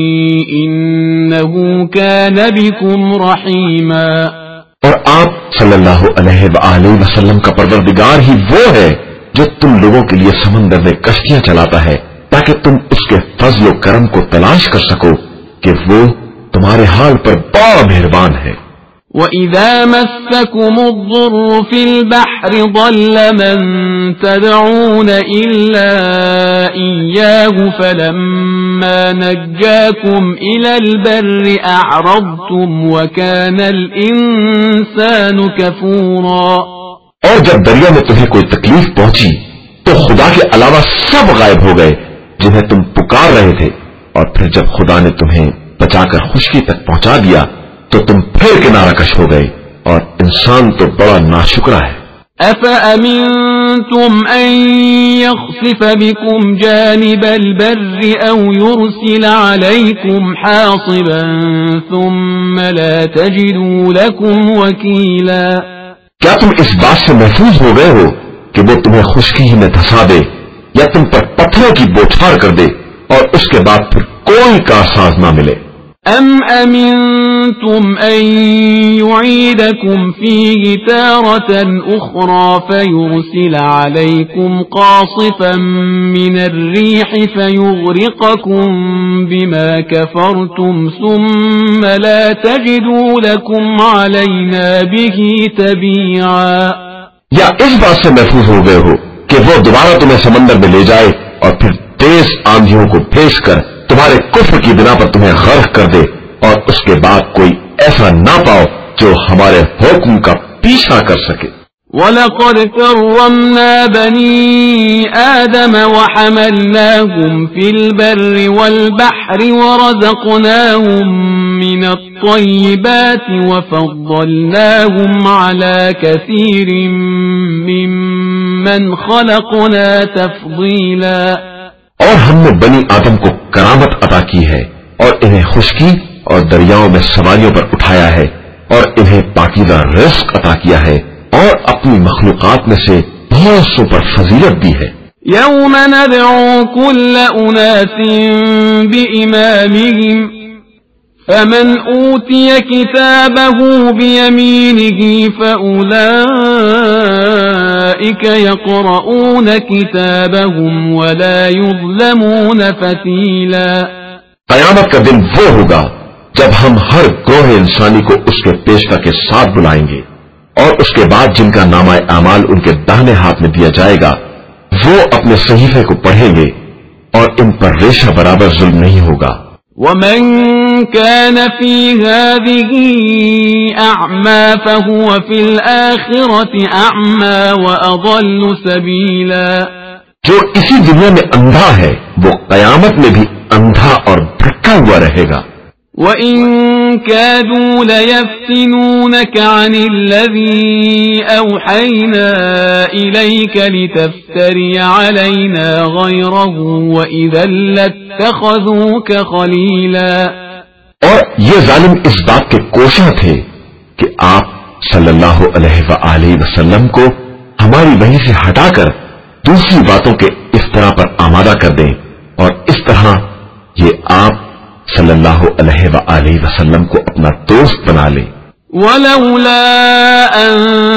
إنه كان بكم رحيما. اور آپ صلی اللہ علیہ وآلہ وسلم کا پروردگار ہی وہ ہے جو تم لوگوں کے لیے سمندر میں کشتیاں چلاتا ہے تاکہ تم اس کے فضل و کرم کو تلاش کر سکو کہ وہ تمہارے حال پر بڑا مہربان ہے. وَإِذَا مَسَّكُمُ الضُّرُّ فِي الْبَحْرِ ضَلَّ مَن تَدْعُونَ إِلَّا إِيَّاهُ فَلَمَّا نَجَّاكُمْ إِلَى الْبَرِّ أَعْرَضْتُمْ وَكَانَ الْإِنسَانُ كَفُورًا. اور جب دریا میں تمہیں کوئی تکلیف پہنچی تو خدا کے علاوہ سب غائب ہو گئے جنہیں تم پکار رہے تھے اور پھر جب خدا نے تمہیں بچا کر خشکی تک پہنچا دیا تو تم پھر کنارہ کش ہو گئے اور انسان تو بڑا ناشکرا ہے. أَفَأَمِنْتُمْ أَنْ يَخْسِفَ بِكُمْ جَانِبَ الْبَرِّ أَوْ يُرْسِلَ عَلَيْكُمْ حَاصِبًا ثُمَّ لَا تَجِدُوا لَكُمْ وَكِيلًا. کیا تم اس بات سے محفوظ ہو گئے ہو کہ وہ تمہیں خشکی ہی میں دھسا دے یا تم پر پتھروں کی بوچھار کر دے اور اس کے بعد پھر کوئی کارساز نہ ملے؟ ام امنتم ان يعيدكم فيه تارة اخرى فيرسل عليكم قاصفا من الريح فيغرقكم بما كفرتم ثم لا تجدوا لكم علينا به تبيعا. یا اس بات سے محفوظ ہو گئے ہو کہ وہ دوبارہ تمہیں سمندر میں لے جائے اور پھر تیز آندھیوں کو بھیج کر تمہارے کفر کی بنا پر تمہیں غرق کر دے اور اس کے بعد کوئی ایسا نہ پاؤ جو ہمارے حکم کا پیچھا کر سکے. وَلَقَدْ كَرَّمْنَا بَنِي آدَمَ وَحَمَلْنَاهُمْ فِي الْبَرِّ وَالْبَحْرِ وَرَزَقْنَاهُمْ مِنَ الطَّيِّبَاتِ وَفَضَّلْنَاهُمْ عَلَى كَثِيرٍ مِّمَّنْ خَلَقْنَا تَفْضِيلًا. اور ہم نے بنی آدم کو کرامت عطا کی ہے اور انہیں خشکی اور دریاؤں میں سواریوں پر اٹھایا ہے اور انہیں پاکیزہ رزق عطا کیا ہے اور اپنی مخلوقات میں سے بہت سو پر فضیلت دی ہے. یوم ندعو کل اناس بإمامهم فمن اوتی کتابه بیمینه فأولئک یقرؤون کتابهم ولا یظلمون فتیلا. قیامت کا دن وہ ہوگا جب ہم ہر گروہ انسانی کو اس کے پیشوا کے ساتھ بلائیں گے اور اس کے بعد جن کا نامہ اعمال ان کے داہنے ہاتھ میں دیا جائے گا وہ اپنے صحیفے کو پڑھیں گے اور ان پر ریشہ برابر ظلم نہیں ہوگا. ومن كان في هذه أعمى فهو في الآخرة أعمى وأضل سبيلا. جو اسی دنیا میں اندھا ہے وہ قیامت میں بھی اندھا اور بھٹکا ہوا رہے گا. وَإِن كَادُوا لَيَفْتِنُونَكَ عَنِ الَّذِي أَوْحَيْنَا إِلَيْكَ لِتَفْتَرِيَ عَلَيْنَا غَيْرَهُ وَإِذًا لَاتَّخَذُوكَ خَلِيلًا. اور یہ ظالم اس بات کے کوشاں تھے کہ آپ صلی اللہ علیہ وآلہ وسلم کو ہماری وحی سے ہٹا کر دوسری باتوں کے افطرا پر آمادہ کر دیں اور اس طرح یہ آپ صلی اللہ علیہ وآلہ وسلم کو اپنا دوست بنا لے. ولولا أن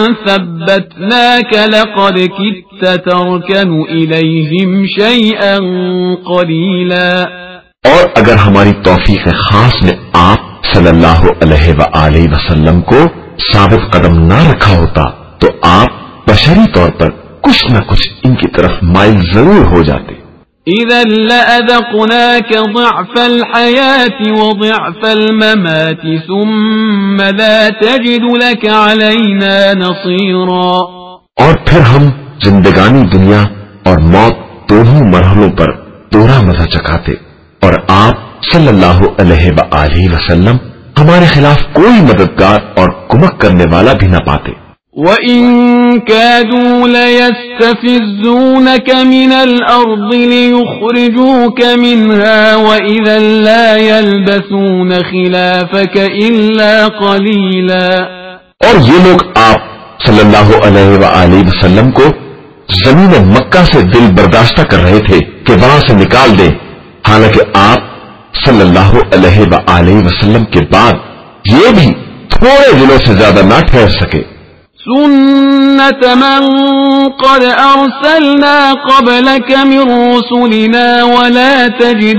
ثبتناك لقد كدت تركن إليهم شيئا قليلا. اور اگر ہماری توفیق خاص نے آپ صلی اللہ علیہ وآلہ وسلم کو ثابت قدم نہ رکھا ہوتا تو آپ بشری طور پر کچھ نہ کچھ ان کی طرف مائل ضرور ہو جاتے. إذا لأذقناك ضعف الحياة وضعف الممات ثم لا تجد لك علينا نصيرا. اور پھر ہم زندگانی دنیا اور موت دونوں مرحلوں پر دوہرا مزہ چکھاتے اور آپ صلی اللہ علیہ وآلہ وسلم ہمارے خلاف کوئی مددگار اور کمک کرنے والا بھی نہ پاتے. وَإِن كَادُوا لَيَسْتَفِزُّونَكَ مِنَ الْأَرْضِ لِيُخْرِجُوكَ مِنْهَا وَإِذًا لَا يَلْبَثُونَ خِلَافَكَ إِلَّا قَلِيلًا. اور یہ لوگ آپ صلی اللہ علیہ وآلہ وسلم کو زمین مکہ سے دل برداشتہ کر رہے تھے کہ وہاں سے نکال دیں، حالانکہ آپ صلی اللہ علیہ وآلہ وسلم کے بعد یہ بھی تھوڑے دنوں سے زیادہ نہ ٹھہر سکے. سنت من قد ارسلنا قبلك من رسلنا ولا تجد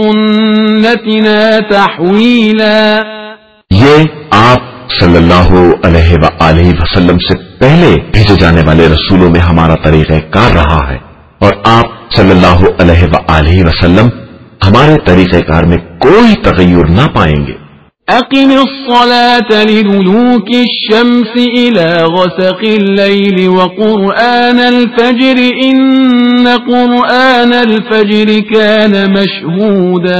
لسنتنا تحویلا. یہ آپ صلی اللہ علیہ وآلہ وسلم سے پہلے بھیجے جانے والے رسولوں میں ہمارا طریقہ کار رہا ہے، اور آپ صلی اللہ علیہ وآلہ وسلم ہمارے طریقہ کار میں کوئی تغیر نہ پائیں گے. اقم الصلاة لدلوك الشمس الى غسق الليل وقرآن الفجر ان قرآن الفجر كان مشهودا.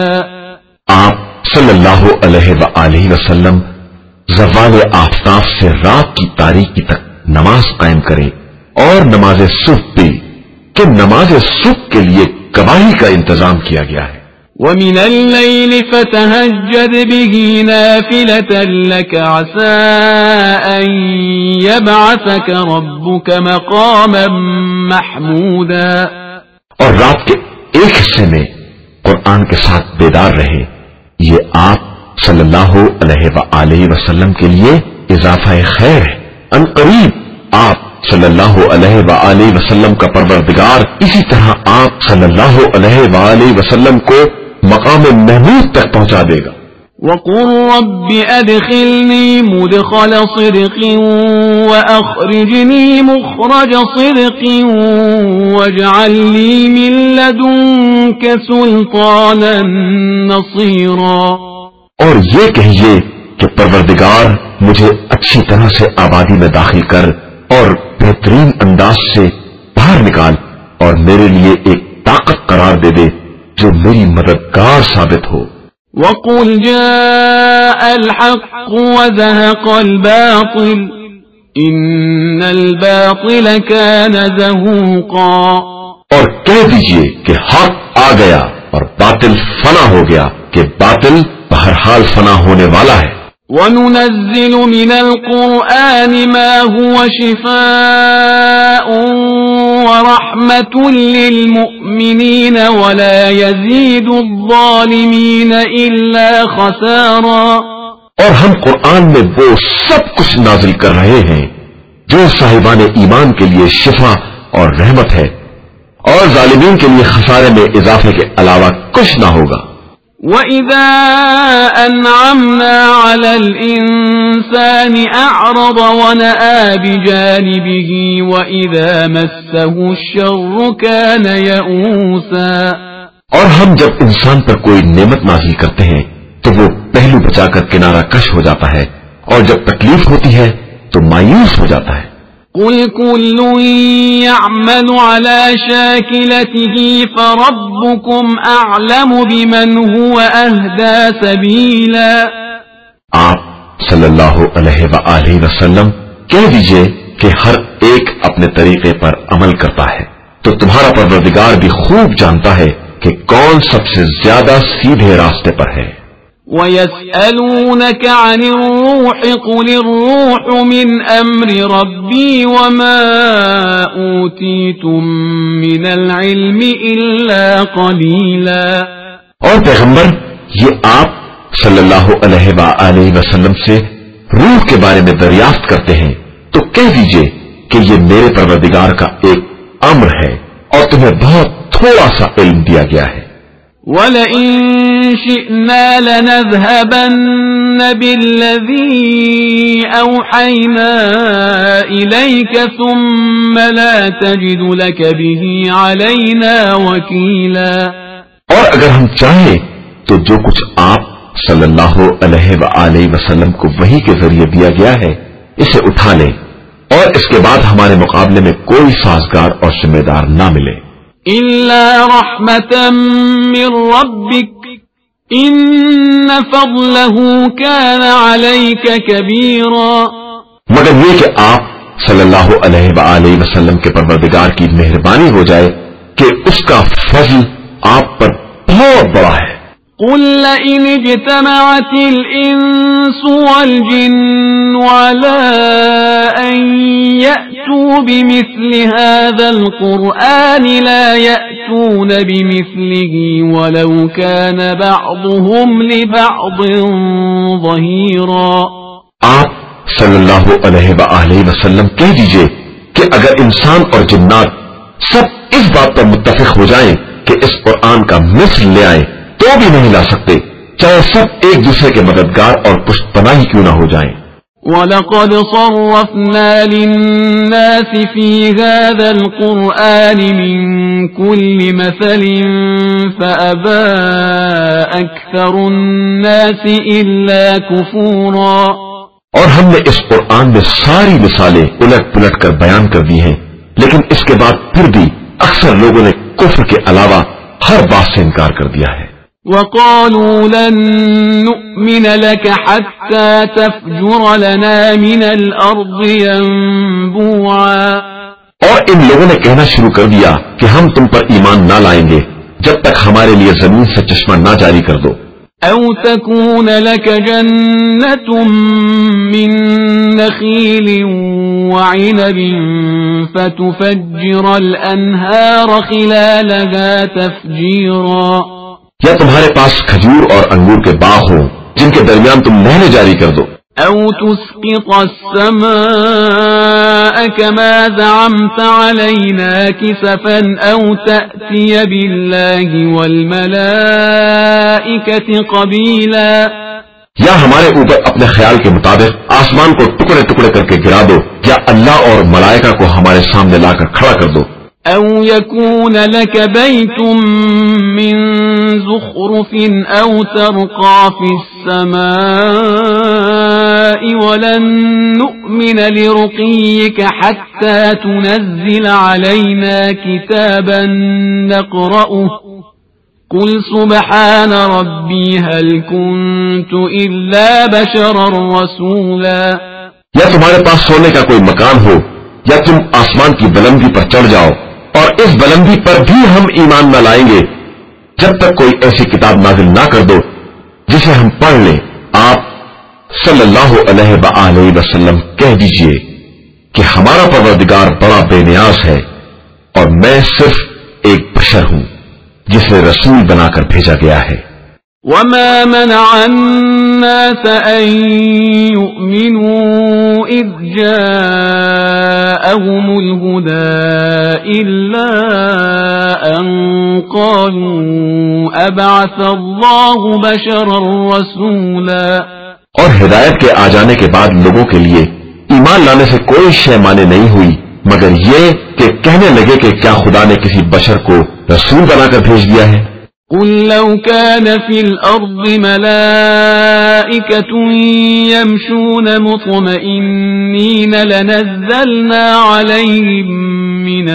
آپ صلی اللہ علیہ وآلہ وسلم زوال آفتاب سے رات کی تاریکی تک نماز قائم کریں اور نماز صبح بھی کہ نماز صبح کے لیے گواہی کا انتظام کیا گیا ہے. وَمِنَ اللَّيْلِ فَتَهَجَّدْ بِهِ نَافِلَةً لَكَ عَسَىٰ أَن يَبْعَثَكَ رَبُّكَ مَقَامًا مَحْمُودًا. اور رات کے ایک حصے میں قرآن کے ساتھ بیدار رہے، یہ آپ صلی اللہ علیہ وآلہ وسلم کے لیے اضافہ خیر ہے. ان قریب آپ صلی اللہ علیہ وآلہ وسلم کا پروردگار اسی طرح آپ صلی اللہ علیہ وآلہ وسلم کو مقام محمود تک پہنچا دے گا. وَقُلْ رَبِّ أَدْخِلْنِي مُدْخَلَ صِدْقٍ وَأَخْرِجْنِي مُخْرَجَ صِدْقٍ وَاجْعَل لِّي مِن لَّدُنكَ سُلْطَانًا نَّصِيرًا. اور یہ کہیے کہ پروردگار مجھے اچھی طرح سے آبادی میں داخل کر اور بہترین انداز سے باہر نکال اور میرے لیے ایک طاقت قرار دے دے جو میری مددگار ثابت ہو. وَقُلْ جَاءَ الْحَقُّ وَزَهَقَ الْبَاطِلُ إِنَّ الْبَاطِلَ كَانَ زَهُوقًا. اور کہہ دیجئے کہ حق آ گیا اور باطل فنا ہو گیا کہ باطل بہرحال فنا ہونے والا ہے. وَنُنَزِّلُ مِنَ الْقُرْآنِ مَا هُوَ شِفَاءٌ وَرَحْمَةٌ لِّلْمُؤْمِنِينَ وَلَا يَزِيدُ الظَّالِمِينَ إِلَّا خَسَارًا. اور ہم قرآن میں وہ سب کچھ نازل کر رہے ہیں جو صاحبان ایمان کے لیے شفا اور رحمت ہے، اور ظالمین کے لیے خسارے میں اضافے کے علاوہ کچھ نہ ہوگا. وَإِذَا أَنْعَمْنَا عَلَى الْإِنسَانِ أَعْرَضَ وَنَأَىٰ بِجَانِبِهِ وَإِذَا مَسَّهُ الشَّرُّ كَانَ يَئُوسًا. اور ہم جب انسان پر کوئی نعمت نازل کرتے ہیں تو وہ پہلو بچا کر کنارہ کش ہو جاتا ہے، اور جب تکلیف ہوتی ہے تو مایوس ہو جاتا ہے. قُلْ كُلٌّ يَعْمَلُ عَلَى شَاكِلَتِهِ فَرَبُّكُمْ أَعْلَمُ بِمَنْ هُوَ أَهْدَىٰ سَبِيلًا. آپ صلی اللہ علیہ وآلہ وسلم کہہ دیجئے کہ ہر ایک اپنے طریقے پر عمل کرتا ہے، تو تمہارا پروردگار بھی خوب جانتا ہے کہ کون سب سے زیادہ سیدھے راستے پر ہے. وَيَسْأَلُونَكَ عَنِ الرُّوحِ قُلِ الرُّوحُ مِنْ أَمْرِ رَبِّي وَمَا أُوتِيتُم مِّنَ الْعِلْمِ إِلَّا قَلِيلًا. اور پیغمبر یہ آپ صلی اللہ علیہ وآلہ وسلم سے روح کے بارے میں دریافت کرتے ہیں تو کہہ دیجئے کہ یہ میرے پروردگار کا ایک امر ہے اور تمہیں بہت تھوڑا سا علم دیا گیا ہے. وَلَئِن شِئْنَا لَنَذْهَبَنَّ بِالَّذِي أَوْحَيْنَا إِلَيْكَ ثُمَّ لَا تَجِدُ لَكَ بِهِ عَلَيْنَا وَكِيلًا. اور اگر ہم چاہیں تو جو کچھ آپ صلی اللہ علیہ وآلہ وسلم کو وحی کے ذریعے دیا گیا ہے اسے اٹھا لیں اور اس کے بعد ہمارے مقابلے میں کوئی سازگار اور ذمہ دار نہ ملے. إِلَّا رَحْمَةً مِّن رَّبِّكَ إِنَّ فَضْلَهُ كَانَ عَلَيْكَ كَبِيرًا. مگر یہ کہ آپ صلی اللہ علیہ وآلہ وسلم کے پروردگار کی مہربانی ہو جائے کہ اس کا فضل آپ پر بہت بڑا ہے. قُل لَّئِنِ اجْتَمَعَتِ الْإِنسُ وَالْجِنُّ عَلَىٰ أَن يَأْتُوا بِمِثْلِ هَٰذَا الْقُرْآنِ لَا يَأْتُونَ بِمِثْلِهِ وَلَوْ كَانَ بَعْضُهُمْ لِبَعْضٍ ظَهِيرًا. آپ صلی اللہ علیہ وآلہ وسلم کہہ دیجئے کہ اگر انسان اور جنات سب اس بات پر متفق ہو جائیں کہ اس قرآن کا مثل لے آئیں تو بھی نہیں لا سکتے، چاہے سب ایک دوسرے کے مددگار اور پشت پناہ ہی کیوں نہ ہو جائیں. وَلَقَدْ صَرَّفْنَا لِلنَّاسِ فِي هَٰذَا الْقُرْآنِ مِن كُلِّ مَثَلٍ فَأَبَىٰ أَكْثَرُ النَّاسِ إِلَّا كُفُورًا. اور ہم نے اس قرآن میں ساری مثالیں الٹ پلٹ کر بیان کر دی ہیں، لیکن اس کے بعد پھر بھی اکثر لوگوں نے کفر کے علاوہ ہر بات سے انکار کر دیا ہے. وَقَالُوا لَن نُّؤْمِنَ لَكَ حَتَّىٰ تَفْجُرَ لَنَا مِنَ الْأَرْضِ يَنبُوعًا. اور ان لوگوں نے کہنا شروع کر دیا کہ ہم تم پر ایمان نہ لائیں گے جب تک ہمارے لیے زمین سے چشمہ نہ جاری کر دو. أَوْ تَكُونَ لَكَ جَنَّةٌ مِّن نَّخِيلٍ وَعِنَبٍ فَتُفَجِّرَ الْأَنْهَارَ خِلَالَهَا تَفْجِيرًا. یا تمہارے پاس کھجور اور انگور کے باغ ہوں جن کے درمیان تم نہریں جاری کر دو. أَوْ تُسْقِطَ السَّمَاءَ كَمَا زَعَمْتَ عَلَيْنَا كِسَفًا أَوْ تَأْتِيَ بِاللَّهِ وَالْمَلَائِكَةِ قَبِيلًا. یا ہمارے اوپر اپنے خیال کے مطابق آسمان کو ٹکڑے ٹکڑے کر کے گرا دو، یا اللہ اور ملائکہ کو ہمارے سامنے لا کر کھڑا کر دو. أَوْ يَكُونَ لَكَ بَيْتٌ مِّن زُخْرُفٍ أَوْ تَرْقَىٰ فِي السَّمَاءِ وَلَن نُّؤْمِنَ لِرُقِيِّكَ حَتَّىٰ تُنَزِّلَ عَلَيْنَا كِتَابًا نَّقْرَؤُهُ قُلْ سُبْحَانَ رَبِّي هَلْ كُنتُ إِلَّا بَشَرًا رَّسُولًا. یا تمہارے پاس سونے کا کوئی مکان ہو، یا تم آسمان کی بلندی پر چڑھ جاؤ اور اس بلندی پر بھی ہم ایمان نہ لائیں گے جب تک کوئی ایسی کتاب نازل نہ کر دو جسے ہم پڑھ لیں. آپ صلی اللہ علیہ وآلہ وسلم کہہ دیجئے کہ ہمارا پروردگار بڑا بے نیاز ہے اور میں صرف ایک بشر ہوں جسے رسول بنا کر بھیجا گیا ہے. وَمَا مَنَعَ النَّاسَ أَن يُؤْمِنُوا إِذْ جَاءَهُمُ الْهُدَىٰ إِلَّا أَن قَالُوا أَبَعَثَ اللَّهُ بَشَرًا رَّسُولًا. اور ہدایت کے آ جانے کے بعد لوگوں کے لیے ایمان لانے سے کوئی شے مانے نہیں ہوئی مگر یہ کہ کہنے لگے کہ کیا خدا نے کسی بشر کو رسول بنا کر بھیج دیا ہے. قُل لَّوْ كَانَ فِي الْأَرْضِ مَلَائِكَةٌ يَمْشُونَ مُطْمَئِنِّينَ لَنَزَّلْنَا عَلَيْهِم مِّنَ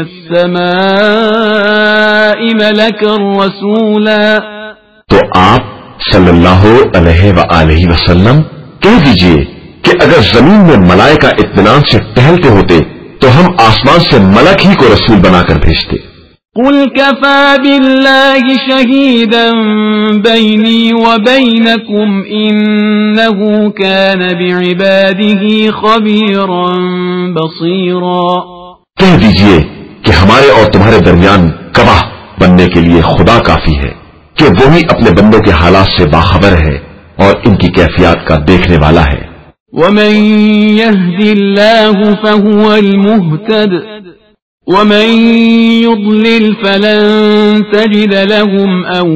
السَّمَاءِ مَلَكًا رَّسُولًا. تو آپ صلی اللہ علیہ وآلہ وسلم کہہ دیجئے کہ اگر زمین میں ملائکہ اطمینان سے ٹہلتے ہوتے تو ہم آسمان سے ملک ہی کو رسول بنا کر بھیجتے. قُلْ كَفَىٰ بِاللَّهِ شَهِيدًا بَيْنِي وَبَيْنَكُمْ إِنَّهُ كَانَ بِعِبَادِهِ خَبِيرًا بَصِيرًا. کہہ دیجئے کہ ہمارے اور تمہارے درمیان گواہ بننے کے لیے خدا کافی ہے کہ وہی اپنے بندوں کے حالات سے باخبر ہے اور ان کی کیفیات کا دیکھنے والا ہے. ومن يهد الله فهو المهتد ومن يضلل فلن تجد لهم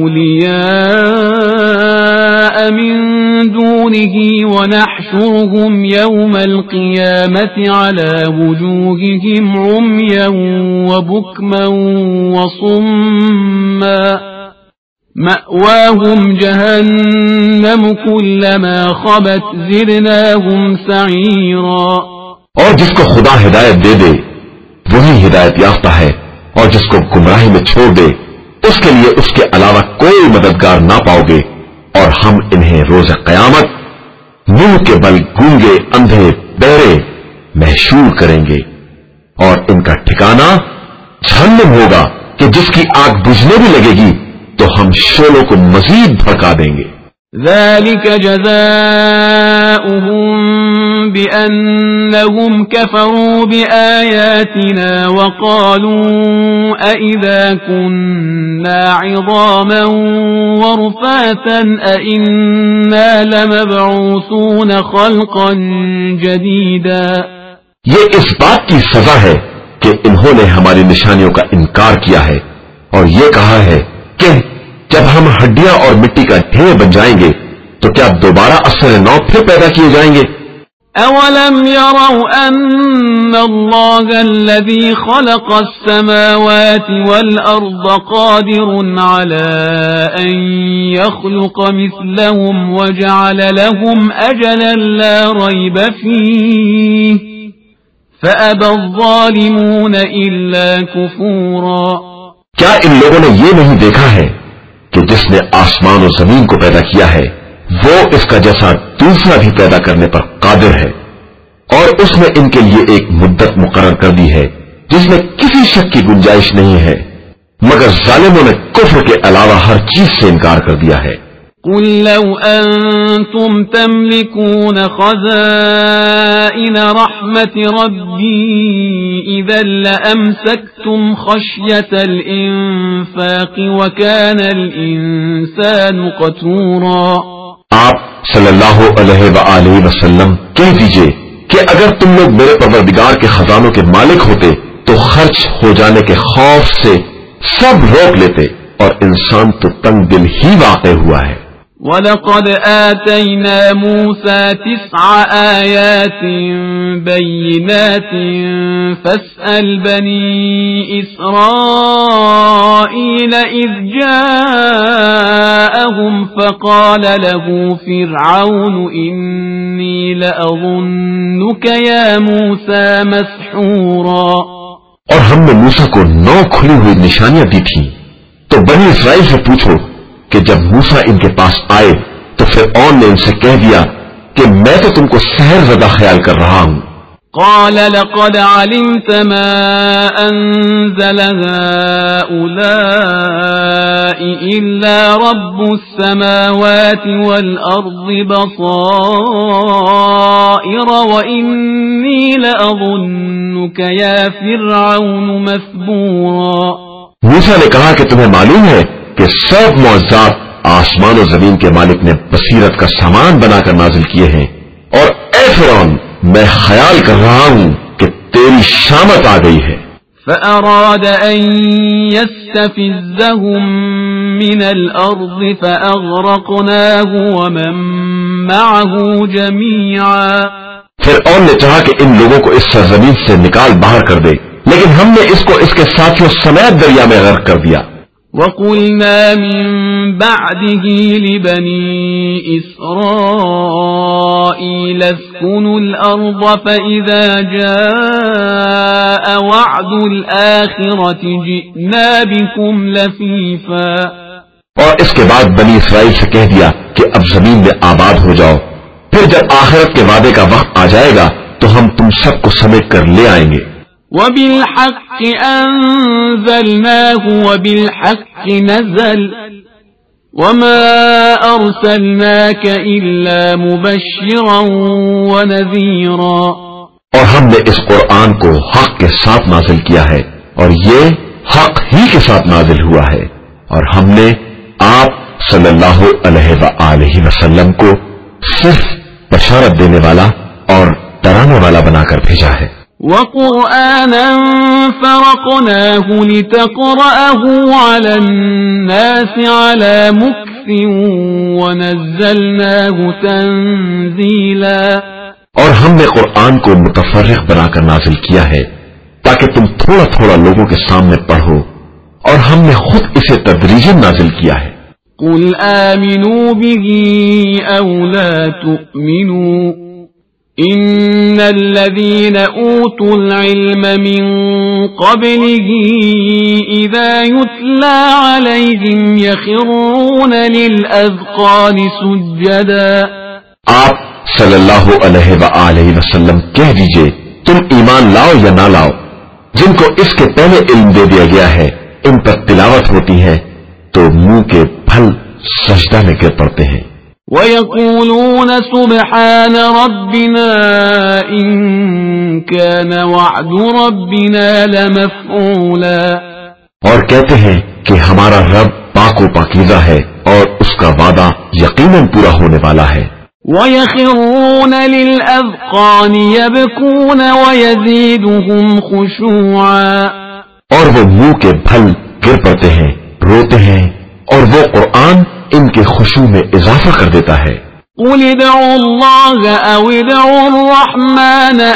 أولياء من دونه ونحشرهم يوم القيامة على وجوههم عميا وبكما وصما مأواهم جهنم كلما خبت زدناهم سعيرا. اور جس کو خدا ہدایت دے دے وہی ہدایت یافتہ ہے، اور جس کو گمراہی میں چھوڑ دے اس کے لیے اس کے علاوہ کوئی مددگار نہ پاؤ گے. اور ہم انہیں روز قیامت منہ کے بل گونگے اندھے بہرے محشور کریں گے، اور ان کا ٹھکانہ جہنم ہوگا کہ جس کی آگ بجھنے بھی لگے گی تو ہم شعلوں کو مزید بھڑکا دیں گے. ذلك جزاؤهم بأنهم كفروا بآياتنا وقالوا أئذا كنا عظاما ورفاتا أئنا لمبعوثون خلقا جديدا. یہ اس بات کی سزا ہے کہ انہوں نے ہماری نشانیوں کا انکار کیا ہے اور یہ کہا ہے کہ جب ہم ہڈیاں اور مٹی کا ڈھیر بن جائیں گے تو کیا دوبارہ اثر نو پھر پیدا کیے جائیں گے؟ اولم يروا ان الله الذي خلق السماوات والارض قادر على ان يخلق مثلهم وجعل لهم اجلا لا ريب فيه فابى الظالمون الا كفورا. کیا ان لوگوں نے یہ نہیں دیکھا ہے کہ جس نے آسمان و زمین کو پیدا کیا ہے وہ اس کا جیسا دوسرا بھی پیدا کرنے پر قادر ہے، اور اس نے ان کے لیے ایک مدت مقرر کر دی ہے جس میں کسی شک کی گنجائش نہیں ہے، مگر ظالموں نے کفر کے علاوہ ہر چیز سے انکار کر دیا ہے. قل لو أنتم تملكون خزائن رحمة ربي إذا لأمسكتم خشية الإنفاق وكان الإنسان قتورا. آپ صلی اللہ علیہ وآلہ وسلم کہہ دیجئے کہ اگر تم لوگ میرے پروردگار کے خزانوں کے مالک ہوتے تو خرچ ہو جانے کے خوف سے سب روک لیتے، اور انسان تو تنگ دل ہی واقع ہوا ہے. وَلَقَدْ آتَيْنَا مُوسَى تِسْعَ آيَاتٍ بَيِّنَاتٍ فَاسْأَلْ بَنِي إِسْرَائِيلَ إِذْ جَاءَهُمْ فَقَالَ لَهُ فِرْعَوْنُ إِنِّي لَأَظُنُّكَ يَا مُوسَى مَسْحُورًا. اور ہم نے موسیٰ کو نو کھلی ہوئی نشانیاں دی تھیں، تو بنی اسرائیل سے پوچھو کہ جب موسیٰ ان کے پاس آئے تو فرعون نے ان سے کہہ دیا کہ میں تو تم کو سحر زدہ خیال کر رہا ہوں. قال لقد علمت ما أنزل هؤلاء إلا رب السماوات والأرض بصائر وإني لأظنك يا فرعون مثبورا. موسیٰ نے کہا کہ تمہیں معلوم ہے کہ سب معجزات آسمان و زمین کے مالک نے بصیرت کا سامان بنا کر نازل کیے ہیں، اور اے فرعون میں خیال کر رہا ہوں کہ تیری شامت آ گئی ہے. فأراد أن يستفزهم من الأرض فأغرقناه ومن معه جميعا. فرعون نے چاہا کہ ان لوگوں کو اس سرزمین سے نکال باہر کر دے، لیکن ہم نے اس کو اس کے ساتھیوں سمیت دریا میں غرق کر دیا. وَقُلْنَا مِن بَعْدِهِ لِبَنِي إِسْرَائِيلَ اسْكُنُوا الْأَرْضَ فَإِذَا جَاءَ وَعْدُ الْآخِرَةِ جِئْنَا بِكُمْ لَفِيفًا. اور اس کے بعد بنی اسرائیل سے کہہ دیا کہ اب زمین میں آباد ہو جاؤ، پھر جب آخرت کے وعدے کا وقت آ جائے گا تو ہم تم سب کو سمیٹ کر لے آئیں گے. وَبِالْحَقِّ أَنزَلْنَاهُ وَبِالْحَقِّ نَزَلَ وَمَا أَرْسَلْنَاكَ إِلَّا مُبَشِّرًا وَنَذِيرًا. اور ہم نے اس قرآن کو حق کے ساتھ نازل کیا ہے، اور یہ حق ہی کے ساتھ نازل ہوا ہے، اور ہم نے آپ صلی اللہ علیہ وآلہ وسلم کو صرف بشارت دینے والا डराने वाला बनाकर भेजा है। وقرآنا فرقناه لتقرأه على الناس على مكث ونزلناه تنزيلا، اور ہم نے قرآن کو متفرق بنا کر نازل کیا ہے تاکہ تم تھوڑا تھوڑا لوگوں کے سامنے پڑھو، اور ہم نے خود اسے تدریجاً نازل کیا ہے۔ قل آمنوا به أو لا تؤمنوا إن الذين أوتوا العلم من قبله إذا يتلى عليهم يخرون للأذقان سجدا۔ آپ صلی اللہ علیہ وآلہ وسلم کہہ دیجئے تم ایمان لاؤ یا نہ لاؤ، جن کو اس کے پہلے علم دے دیا گیا ہے ان پر تلاوت ہوتی ہے تو منہ کے پھل سجدہ میں گر پڑتے ہیں۔ وَيَقُولُونَ سُبْحَانَ رَبِّنَا إِن كَانَ وَعْدُ رَبِّنَا لَمَفْعُولًا، اور کہتے ہیں کہ ہمارا رب پاک و پاکیزہ ہے اور اس کا وعدہ یقیناً پورا ہونے والا ہے۔ وَيَخِرُّونَ لِلْأَذْقَانِ يَبْكُونَ وَيَزِيدُهُمْ خُشُوعًا، اور وہ منہ کے پھل گر پڑتے ہیں، روتے ہیں، اور وہ قرآن ان کے خشوع میں اضافہ کر دیتا ہے۔ قُلِ ادْعُوا اللَّهَ أَوِ ادْعُوا الرَّحْمَنَ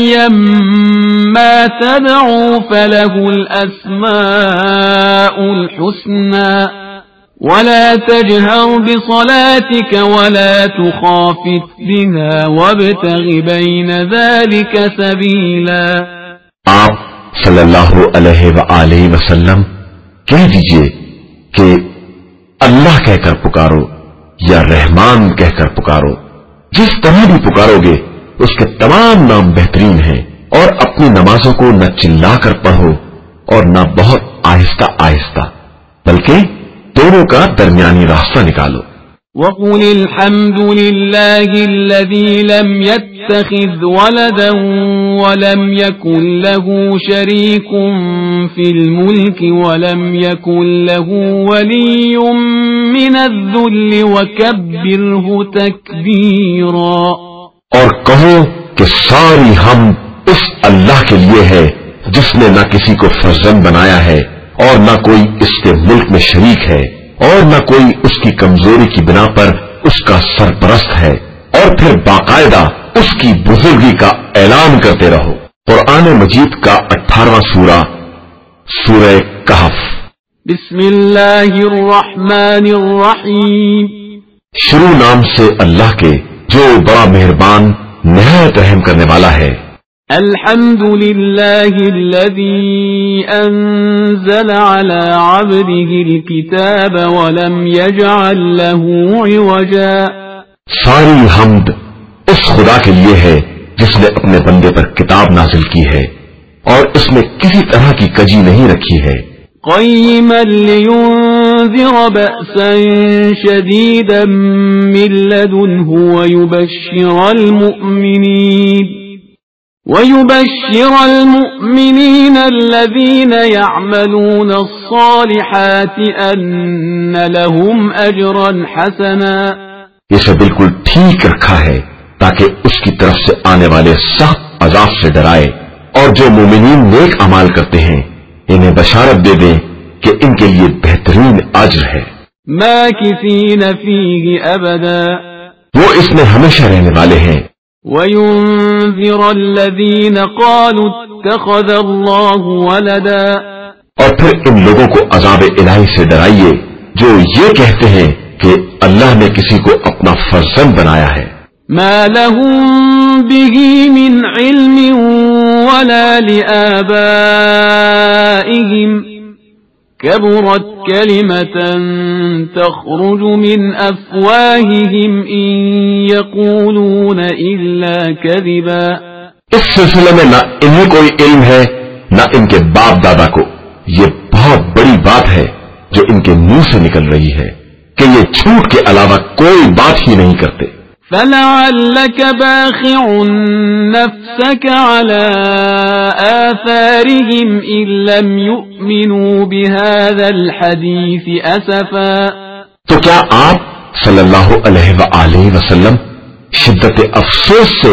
أَيَّمَّا تَدْعُوا فَلَهُ الْأَسْمَاءُ الْحُسْنَى وَلَا تَجْهَرْ بِصَلَاتِكَ وَلَا تُخَافِتْ بِهَا وَابْتَغِ بَيْنَ ذَلِكَ سَبِيلًا۔ آپ صلی اللہ علیہ وآلہ وسلم کہہ دیجئے کہ اللہ کہہ کر پکارو یا رحمان کہہ کر پکارو، جس طرح بھی پکارو گے اس کے تمام نام بہترین ہیں، اور اپنی نمازوں کو نہ چلا کر پڑھو اور نہ بہت آہستہ آہستہ، بلکہ دونوں کا درمیانی راستہ نکالو۔ وَقُلِ الْحَمْدُ لِلَّهِ الَّذِي لَمْ يَتَّخِذْ وَلَدًا وَلَمْ يَكُنْ لَهُ شَرِيكٌ فِي الْمُلْكِ وَلَمْ يَكُنْ لَهُ وَلِيٌّ مِّنَ الذُّلِّ وَكَبِّرْهُ تَكْبِيرًا۔ اور کہو کہ ساری حمد اس اللہ کے لیے ہے جس نے نہ کسی کو فرزند بنایا ہے اور نہ کوئی اس کے ملک میں شریک ہے، اور نہ کوئی اس کی کمزوری کی بنا پر اس کا سرپرست ہے، اور پھر باقاعدہ اس کی بزرگی کا اعلان کرتے رہو۔ قرآن مجید کا اٹھارہواں سورہ سورہ کہف۔ بسم اللہ الرحمن الرحیم۔ شروع نام سے اللہ کے جو بڑا مہربان نہایت رحم کرنے والا ہے۔ الحمد للہ الذی انزل على عبده الكتاب ولم يجعل له عوجا۔ ساری حمد اس خدا کے لیے ہے جس نے اپنے بندے پر کتاب نازل کی ہے اور اس میں کسی طرح کی کجی نہیں رکھی ہے۔ قیما لینذر بأسا شدیدا من لدنه ويبشر المؤمنین وَيُبَشِّرَ الْمُؤْمِنِينَ الَّذِينَ يَعْمَلُونَ الصَّالِحَاتِ أَنَّ لَهُمْ أَجْرًا حَسَنًا۔ اسے بالکل ٹھیک رکھا ہے تاکہ اس کی طرف سے آنے والے سخت عذاب سے ڈرائے، اور جو مومنین نیک اعمال کرتے ہیں انہیں بشارت دے دیں کہ ان کے لیے بہترین اجر ہے۔ مَاكِثِينَ فِيهِ أَبَدًا، وہ اس میں ہمیشہ رہنے والے ہیں۔ وَيُنذِرَ الَّذِينَ قَالُوا اتَّخَذَ اللَّهُ وَلَدًا، اور پھر ان لوگوں کو عذاب الہی سے ڈرائیے جو یہ کہتے ہیں کہ اللہ نے کسی کو اپنا فرزند بنایا ہے۔ مَا لَهُم بِهِ مِنْ عِلْمٍ وَلَا لِآبَائِهِمْ كَبُرَتْ كَلِمَةً تَخْرُجُ مِنْ أَفْوَاهِهِمْ إِنْ يَقُولُونَ إِلَّا كَذِبًا۔ اس سلسلے میں نہ انہیں کوئی علم ہے نہ ان کے باپ دادا کو، یہ بہت بڑی بات ہے جو ان کے منہ سے نکل رہی ہے کہ یہ جھوٹ کے علاوہ کوئی بات ہی نہیں کرتے۔ فَلَعَلَّكَ بَاخِعٌ نَفْسَكَ عَلَى آثَارِهِمْ إِن لَّمْ يُؤْمِنُوا بِهَذَا الْحَدِيثِ أَسَفًا۔ تو کیا آپ صلی اللہ علیہ وآلہ وسلم شدت افسوس سے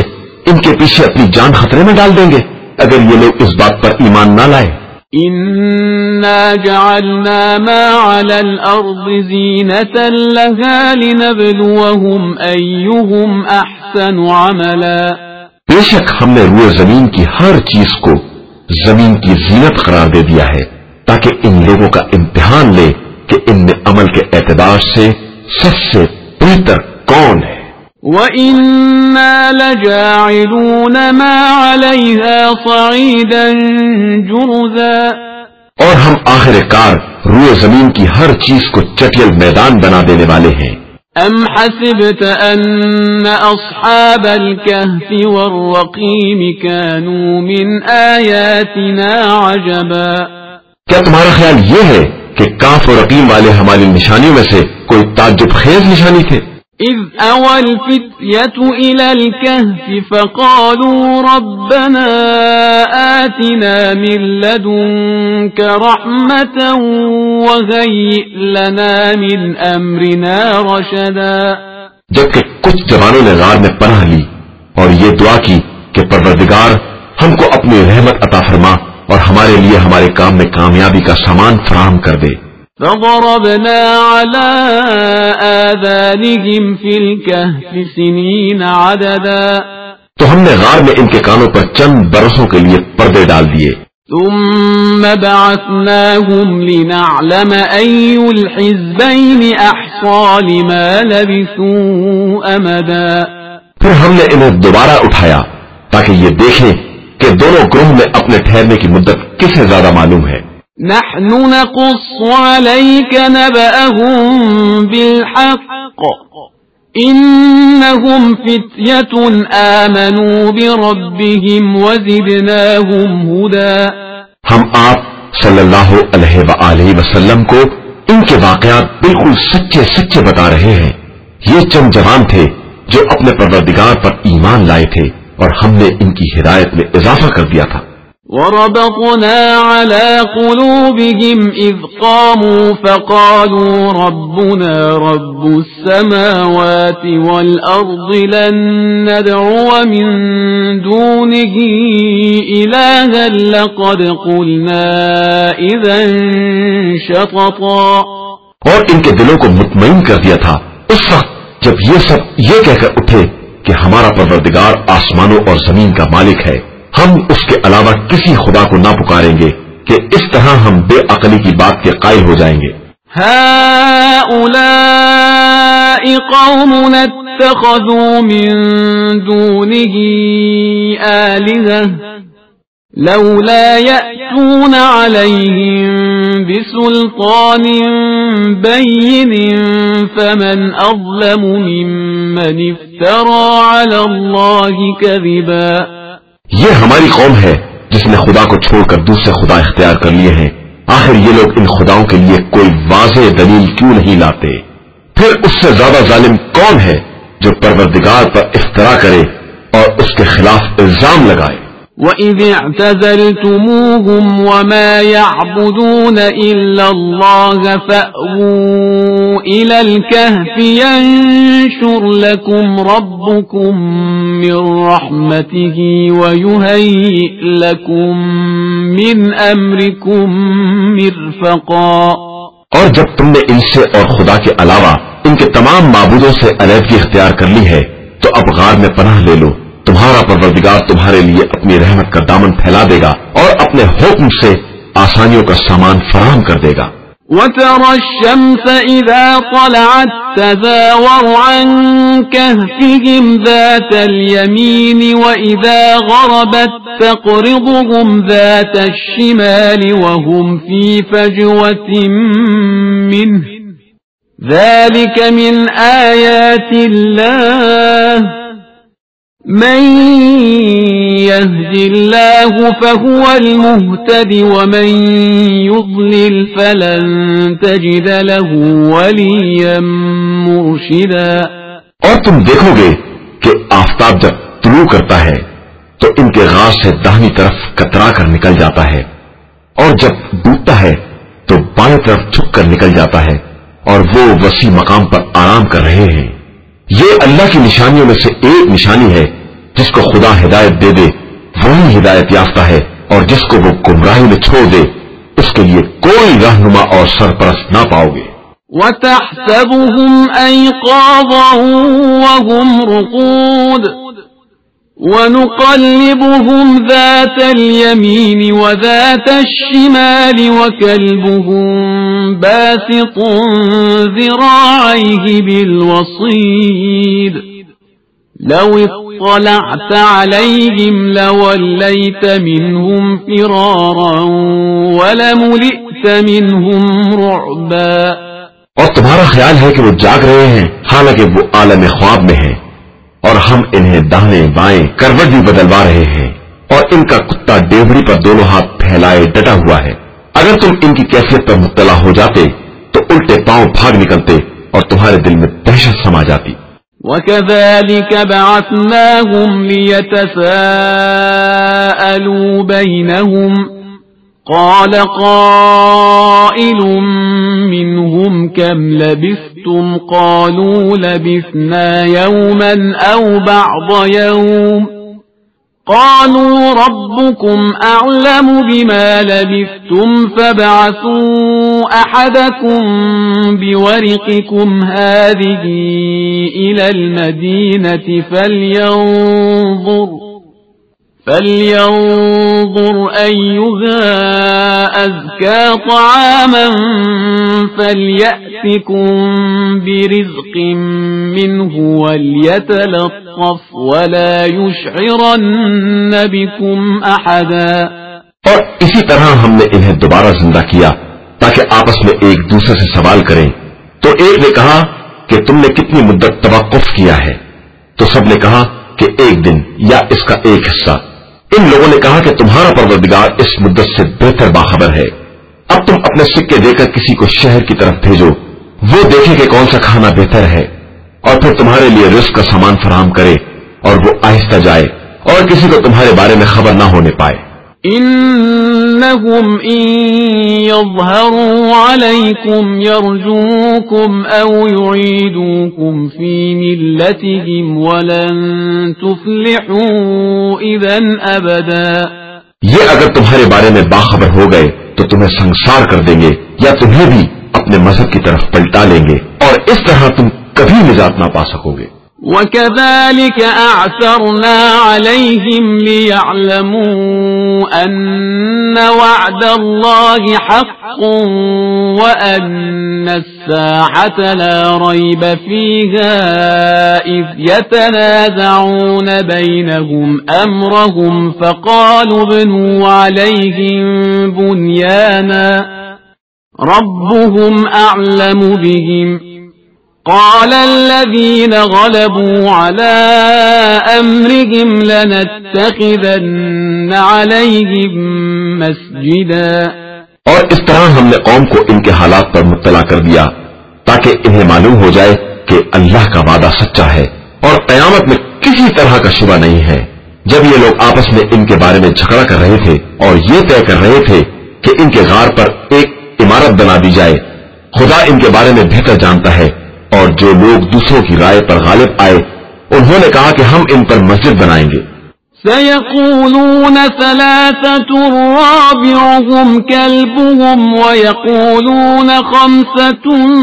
ان کے پیچھے اپنی جان خطرے میں ڈال دیں گے اگر یہ لوگ اس بات پر ایمان نہ لائے۔ إنا جعلنا ما على الأرض زينة لها لنبلوهم أيهم أحسن عملا۔ بے شک ہم نے روئے زمین کی ہر چیز کو زمین کی زینت قرار دے دیا ہے تاکہ ان لوگوں کا امتحان لے کہ ان میں عمل کے اعتبار سے سب سے بہتر کون ہے۔ وَإِنَّا لَجَاعِلُونَ مَا عَلَيْهَا صَعِيدًا جُرُزًا، اور ہم آخر کار روئے زمین کی ہر چیز کو چٹیل میدان بنا دینے والے ہیں۔ أَمْ حَسِبْتَ أَنَّ أَصْحَابَ الْكَهْفِ وَالرَّقِيمِ كَانُوا مِنْ آيَاتِنَا عَجَبًا، کیا تمہارا خیال یہ ہے کہ کاف اور رقیم والے ہماری نشانیوں میں سے کوئی تعجب خیز نشانی تھے؟ إِذْ أَوَى الْفِتْيَةُ إِلَى الْكَهْفِ فَقَالُوا رَبَّنَا آتِنَا مِن لَّدُنكَ رَحْمَةً وَهَيِّئْ لَنَا مِنْ أَمْرِنَا رَشَدًا، جبکہ کچھ جوانوں نے غار میں پناہ لی اور یہ دعا کی کہ پروردگار ہم کو اپنی رحمت عطا فرما اور ہمارے لیے ہمارے کام میں کامیابی کا سامان فراہم کر دے۔ فضربنا على آذانهم في الكهف سنين عددا، تو ہم نے غار میں ان کے کانوں پر چند برسوں کے لیے پردے ڈال دیے۔ ثم بعثناهم لنعلم أي الحزبين أحصى لما لبثوا أمدا، پھر ہم نے انہیں دوبارہ اٹھایا تاکہ یہ دیکھیں کہ دونوں گروہ میں اپنے ٹھہرنے کی مدت کسے زیادہ معلوم ہے۔ نحن نقص عليك نبأهم بالحق إنهم فتية آمنوا بربهم وزدناهم هدى، ہم آپ صلی اللہ علیہ وآلہ وسلم کو ان کے واقعات بالکل سچے سچے بتا رہے ہیں۔ یہ چند جوان تھے جو اپنے پروردگار پر ایمان لائے تھے اور ہم نے ان کی ہدایت میں اضافہ کر دیا تھا۔ وربطنا على قلوبهم إذ قاموا فقالوا ربنا رب السماوات والأرض لن ندعو من دونه إلها لقد قلنا إذا شططا، اور ان کے دلوں کو مطمئن کر دیا تھا اس وقت جب یہ سب یہ کہہ کر اٹھے کہ ہمارا پروردگار آسمانوں اور زمین کا مالک ہے، ہم اس کے علاوہ کسی خدا کو نہ پکاریں گے کہ اس طرح ہم بے عقلی کی بات کے قائل ہو جائیں گے۔ هؤلاء قومنا اتخذوا من دونه آلهة لولا يأتون عليهم بسلطان بين فمن أظلم ممن افترى على الله كذبا، یہ ہماری قوم ہے جس نے خدا کو چھوڑ کر دوسرے خدا اختیار کر لیے ہیں، آخر یہ لوگ ان خداؤں کے لیے کوئی واضح دلیل کیوں نہیں لاتے؟ پھر اس سے زیادہ ظالم کون ہے جو پروردگار پر افترا کرے اور اس کے خلاف الزام لگائے۔ وَإِذِ اعْتَزَلْتُمُوهُمْ وَمَا يَعْبُدُونَ إِلَّا اللَّهَ فَأْوُوا إِلَى الْكَهْفِ يَنشُرْ لَكُمْ رَبُّكُمْ مِنْ رَحْمَتِهِ وَيُهَيِّئْ لَكُمْ مِنْ أَمْرِكُمْ مِرْفَقًا، اور جب تم نے ان سے اور خدا کے علاوہ ان کے تمام معبودوں سے علیحدگی اختیار کر لی ہے تو اب غار میں پناہ لے لو، تمہارا پروردگار تمہارے لیے اپنی رحمت کا دامن پھیلا دے گا اور اپنے حکم سے آسانیوں کا سامان فراہم کر دے گا۔ وَتَرَى الشَّمْسَ إِذَا طَلَعَتْ تَزَاوَرُ عَنْ كَهْفِهِمْ ذَاتَ الْيَمِينِ وَإِذَا غَرَبَتْ تَقْرِضُهُمْ ذَاتَ الشِّمَالِ وَهُمْ فِي فَجْوَةٍ مِّنْهُ ذَلِكَ مِنْ آيَاتِ اللَّهِ من يهد الله فهو المهتد ومن يضلل فلن تجد له وليا مرشدا، اور تم دیکھو گے کہ آفتاب جب طلوع کرتا ہے تو ان کے غار سے داہنی طرف کترا کر نکل جاتا ہے اور جب ڈوبتا ہے تو بائیں طرف جھک کر نکل جاتا ہے اور وہ وسیع مقام پر آرام کر رہے ہیں۔ یہ اللہ کی نشانیوں میں سے ایک نشانی ہے جس کو خدا ہدایت دے دے وہی ہدایت یافتہ ہے، اور جس کو وہ گمراہی میں چھوڑ دے اس کے لیے کوئی رہنما اور سرپرست نہ پاؤ گے۔ وَتَحْسَبُهُمْ أَيْقَاظًا وَهُمْ رُقُودٌ وَنُقَلِّبُهُمْ ذَاتَ الْيَمِينِ وَذَاتَ الشِّمَالِ وَكَلْبُهُمْ بَاسِطٌ ذِرَاعَيْهِ بِالْوَصِيدِ لَوِ اطَّلَعْتَ عَلَيْهِمْ لَوَلَّيْتَ مِنْهُمْ فِرَارًا وَلَمُلِئْتَ مِنْهُمْ رُعْبًا۔ اور تمہارا خیال ہے کہ وہ جاگ رہے ہیں حالانکہ وہ عالم خواب میں ہیں، اور ہم انہیں داہنے بائیں کروٹ بھی بدلوا رہے ہیں، اور ان کا کتا ڈیوڑی پر دونوں ہاتھ پھیلائے ڈٹا ہوا ہے۔ اگر تم ان کی کیفیت پر مطلع ہو جاتے تو الٹے پاؤں بھاگ نکلتے اور تمہارے دل میں دہشت سما جاتی۔ وَكَذَلِكَ بَعَثْنَاهُمْ لِيَتَسَاءَلُوا بَيْنَهُمْ قَالَ قَائِلٌ مِّنْهُمْ كَمْ لَبِثْتُمْ قَالُوا لَبِثْنَا يَوْمًا أَوْ بَعْضَ يَوْمٍ قَالُوا رَبُّكُمْ أَعْلَمُ بِمَا لَبِثْتُمْ فَابْعَثُوا أَحَدَكُمْ بِوَرِقِكُمْ هَٰذِهِ إِلَى الْمَدِينَةِ فَلْيَنظُرْ فَلْيَنظُرْ أَيُّهَا أَزْكَىٰ طَعَامًا فَلْيَأْتِكُم بِرِزْقٍ مِّنْهُ وَلْيَتَلَطَّفْ وَلَا يُشْعِرَنَّ بِكُمْ أَحَدًا۔ اور اسی طرح ہم نے انہیں دوبارہ زندہ کیا تاکہ آپس میں ایک دوسرے سے سوال کریں۔ تو ایک نے کہا کہ تم نے کتنی مدت توقف کیا ہے؟ تو سب نے کہا کہ ایک دن یا اس کا ایک حصہ۔ ان لوگوں نے کہا کہ تمہارا پروردگار اس مدت سے بہتر باخبر ہے۔ اب تم اپنے سکے دے کر کسی کو شہر کی طرف بھیجو، وہ دیکھے کہ کون سا کھانا بہتر ہے، اور پھر تمہارے لیے رزق کا سامان فراہم کرے، اور وہ آہستہ جائے اور کسی کو تمہارے بارے میں خبر نہ ہونے پائے۔ إنهم إن يظهروا عليكم يرجوكم أو يعيدوكم في ملتهم ولن تفلحوا إذن أبدا۔ یہ اگر تمہارے بارے میں باخبر ہو گئے تو تمہیں سنسار کر دیں گے یا تمہیں بھی اپنے مذہب کی طرف پلٹا لیں گے، اور اس طرح تم کبھی نجات نہ پا سکو گے۔ وَكَذَلِكَ أَعْثَرْنَا عَلَيْهِمْ لِيَعْلَمُوا أَنَّ وَعْدَ اللَّهِ حَقٌّ وَأَنَّ السَّاعَةَ لَا رَيْبَ فِيهَا إِذْ يَتَنَازَعُونَ بَيْنَهُمْ أَمْرَهُمْ فَقَالُوا ابْنُوا عَلَيْهِمْ بُنْيَانًا رَبُّهُمْ أَعْلَمُ بِهِمْ قال الذين غلبوا على أمرهم لنتخذن عليهم مسجدا۔ اور اس طرح ہم نے قوم کو ان کے حالات پر مطلع کر دیا تاکہ انہیں معلوم ہو جائے کہ اللہ کا وعدہ سچا ہے اور قیامت میں کسی طرح کا شبہ نہیں ہے۔ جب یہ لوگ آپس میں ان کے بارے میں جھگڑا کر رہے تھے اور یہ طے کر رہے تھے کہ ان کے غار پر ایک عمارت بنا دی جائے، خدا ان کے بارے میں بہتر جانتا ہے، اور جو لوگ دوسروں کی رائے پر غالب آئے انہوں نے کہا کہ ہم ان پر مسجد بنائیں گے۔ سَيَقُولُونَ ثَلَاثَةٌ رَابِعُهُمْ كَلْبُهُمْ وَيَقُولُونَ خَمْسَةٌ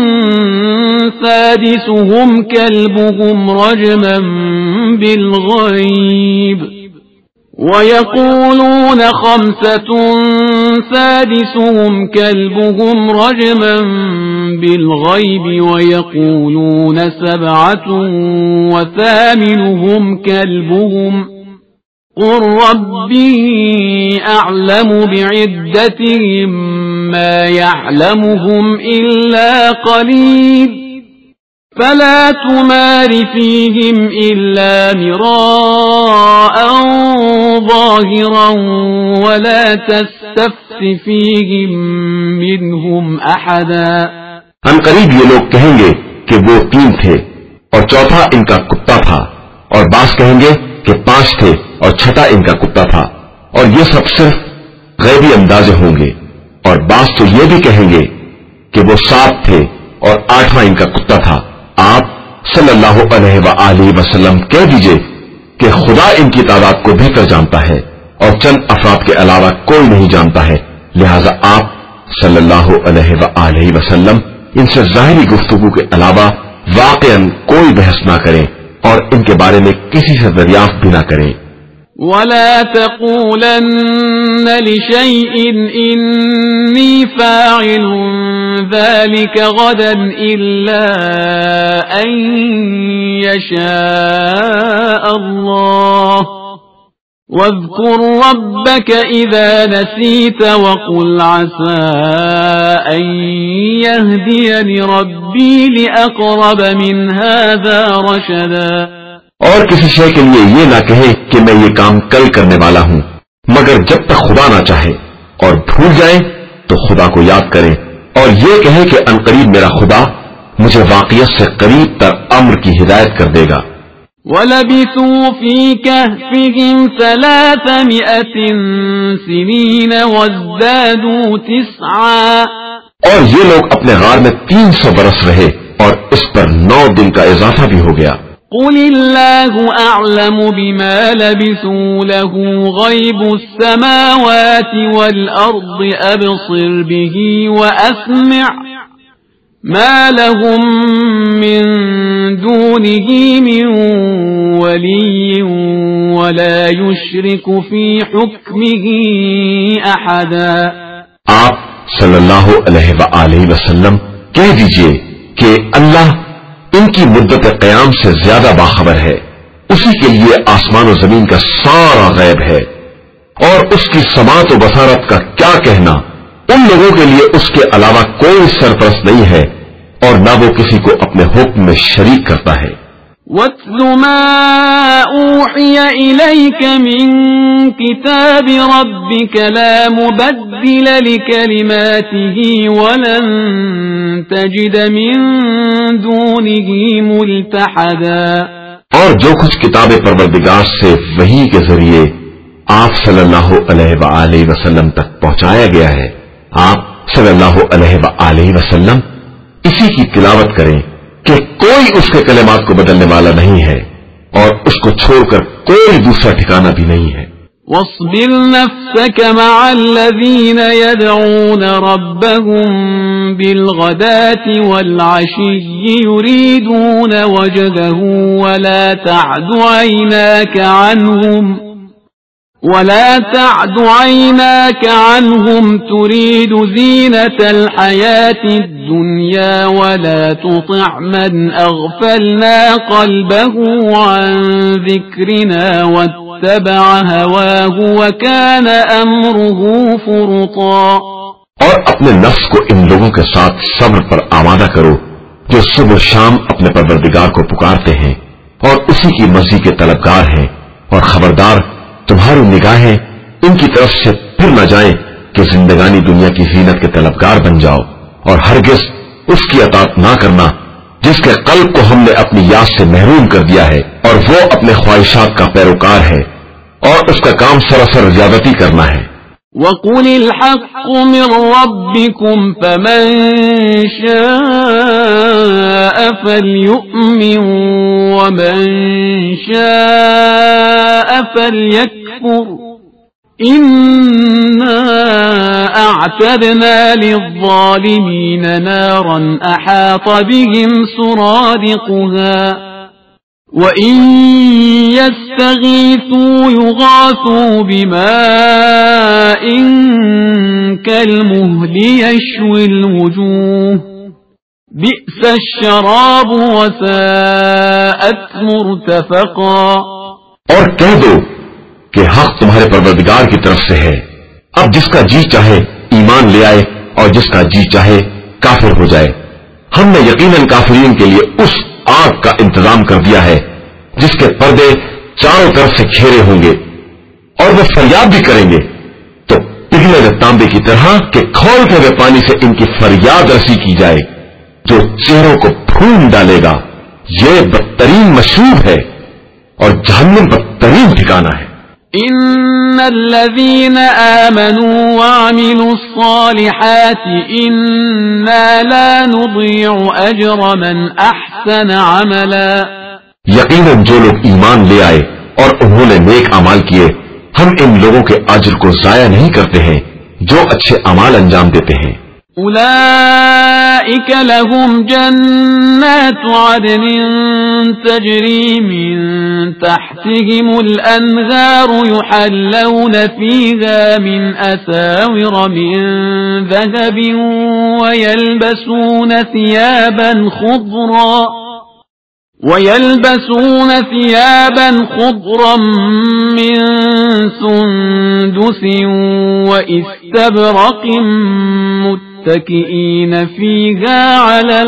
سَادِسُهُمْ كَلْبُهُمْ رَجْمًا بِالْغَيْبِ وَيَقُولُونَ خَمْسَةٌ سَادِسُهُمْ كَلْبُهُمْ رَجْمًا بِالْغَيْبِ وَيَقُولُونَ سَبْعَةٌ وَثَامِنُهُمْ كَلْبُهُمْ قُل رَّبِّي أَعْلَمُ بِعِدَّتِهِم مَّا يَعْلَمُهُمْ إِلَّا قَلِيلٌ فَلَا تُمَارِ فِيهِمْ إِلَّا مِرَاءً ظَاهِرًا وَلَا تَسْتَفْتِ فِيهِم مِّنْهُمْ أَحَدًا۔ ہم قریب یہ لوگ کہیں گے کہ وہ تین تھے اور چوتھا ان کا کتا تھا، اور بعض کہیں گے کہ پانچ تھے اور چھٹا ان کا کتا تھا، اور یہ سب صرف غیبی اندازے ہوں گے، اور بعض تو یہ بھی کہیں گے کہ وہ سات تھے اور آٹھواں ان کا کتا تھا۔ آپ صلی اللہ علیہ وآلہ وسلم کہہ دیجئے کہ خدا ان کی تعداد کو بہتر جانتا ہے اور چند افراد کے علاوہ کوئی نہیں جانتا ہے، لہذا آپ صلی اللہ علیہ وآلہ وسلم ان سے ظاہری گفتگو کے علاوہ واقعاً کوئی بحث نہ کریں اور ان کے بارے میں کسی سے دریافت بھی نہ کریں۔ ولا تقولن لشيء إني فاعل ذلك غدا إلا أن يشاء الله واذكر ربك إذا نسيت وقل عسى أن يهديني ربي لأقرب من هذا رشدا۔ اور کسی شے کے لیے یہ نہ کہے کہ میں یہ کام کل کرنے والا ہوں، مگر جب تک خدا نہ چاہے، اور بھول جائے تو خدا کو یاد کرے، اور یہ کہے کہ عنقریب میرا خدا مجھے واقعیت سے قریب تر امر کی ہدایت کر دے گا۔ وَلَبِثُوا فِي كَهْفِهِمْ ثَلَاثَمِائَةٍ سِنِينَ وَازْدَادُوا تِسْعًا۔ اور یہ لوگ اپنے غار میں تین سو برس رہے اور اس پر نو دن کا اضافہ بھی ہو گیا۔ قل الله أعلم بما لبثوا له غيب السماوات والأرض أبصر به وأسمع ما لهم من دونه من ولي ولا يشرك في حكمه أحدا۔ آپ صلی اللہ علیہ وآلہ وسلم کہہ دیجئے کہ اللہ ان کی مدت قیام سے زیادہ باخبر ہے، اسی کے لیے آسمان و زمین کا سارا غیب ہے، اور اس کی سماعت و بصارت کا کیا کہنا، ان لوگوں کے لیے اس کے علاوہ کوئی سرپرست نہیں ہے اور نہ وہ کسی کو اپنے حکم میں شریک کرتا ہے۔ وَاتْلُ مَا أُوحِيَ إِلَيْكَ مِن كِتَابِ رَبِّكَ لَا مُبَدِّلَ لِكَلِمَاتِهِ وَلَن تَجِدَ مِن دُونِهِ مُلْتَحَدًا۔ اور جو کچھ کتاب پروردگار سے وحی کے ذریعے آپ صلی اللہ علیہ وآلہ وسلم تک پہنچایا گیا ہے، آپ صلی اللہ علیہ وآلہ وسلم اسی کی تلاوت کریں کہ کوئی اس کے کلمات کو بدلنے والا نہیں ہے اور اس کو چھوڑ کر کوئی دوسرا ٹھکانہ بھی نہیں ہے۔ واصبر نفسك مع الذين يدعون ربهم بالغداة والعشي يريدون وجهه ولا تعد عيناك عنهم ولا تعد عيناك عنهم تريد زينة الحياة الدنيا ولا تطع من أغفلنا قلبه عن ذكرنا واتبع هواه وكان أمره فرطا۔ اور اپنے نفس کو ان لوگوں کے ساتھ صبر پر آمادہ کرو جو صبح و شام اپنے پروردگار کو پکارتے ہیں اور اسی کی مرضی کے طلبگار ہیں، اور خبردار تمہاری نگاہیں ان کی طرف سے پھر نہ جائیں کہ زندگانی دنیا کی زینت کے طلبگار بن جاؤ، اور ہرگز اس کی اطاعت نہ کرنا جس کے قلب کو ہم نے اپنی یاد سے محروم کر دیا ہے اور وہ اپنے خواہشات کا پیروکار ہے اور اس کا کام سراسر زیادتی کرنا ہے۔ وَقُلِ الْحَقُّ مِنْ رَبِّكُمْ فَمَنْ شَاءَ فَلْيُؤْمِنْ وَمَنْ شَاءَ فَلْيَكْفُرْ إِنَّا أَعْتَدْنَا لِلظَّالِمِينَ نَارًا أَحَاطَ بِهِمْ سُرَادِقُهَا وَإِن يَسْتَغِيثُوا يُغَاثُوا بِمَاءٍ كَالْمُهْلِ يَشْوِي الْوُجُوهَ بِئْسَ الشَّرَابُ وَسَاءَتْ مُرْتَفَقًا۔ اور کہہ دو کہ حق تمہارے پروردگار کی طرف سے ہے، اب جس کا جی چاہے ایمان لے آئے اور جس کا جی چاہے کافر ہو جائے۔ ہم نے یقیناً کافرین کے لیے اس آگ کا انتظام کر دیا ہے جس کے پردے چاروں طرف سے گھیرے ہوں گے، اور وہ فریاد بھی کریں گے تو پگھلے ہوئے تانبے کی طرح کہ کھولتے ہوئے پانی سے ان کی فریاد رسی کی جائے جو چہروں کو پھون ڈالے گا۔ یہ بدترین مشروب ہے اور جہنم بدترین ٹھکانہ ہے۔ ان الذين آمنوا وعملوا الصالحات انا لا نضيع اجر من احسن عملا۔ یقیناً جو لوگ ایمان لے آئے اور انہوں نے نیک اعمال کیے، ہم ان لوگوں کے اجر کو ضائع نہیں کرتے ہیں جو اچھے اعمال انجام دیتے ہیں۔ أولئك لهم جنات عدن تجري من تحتهم الأنهار يحلون فيها من أساور من ذهب ويلبسون ثيابا خضرا ويلبسون ثيابا خضرا من سندس وإستبرق متكئين فيها على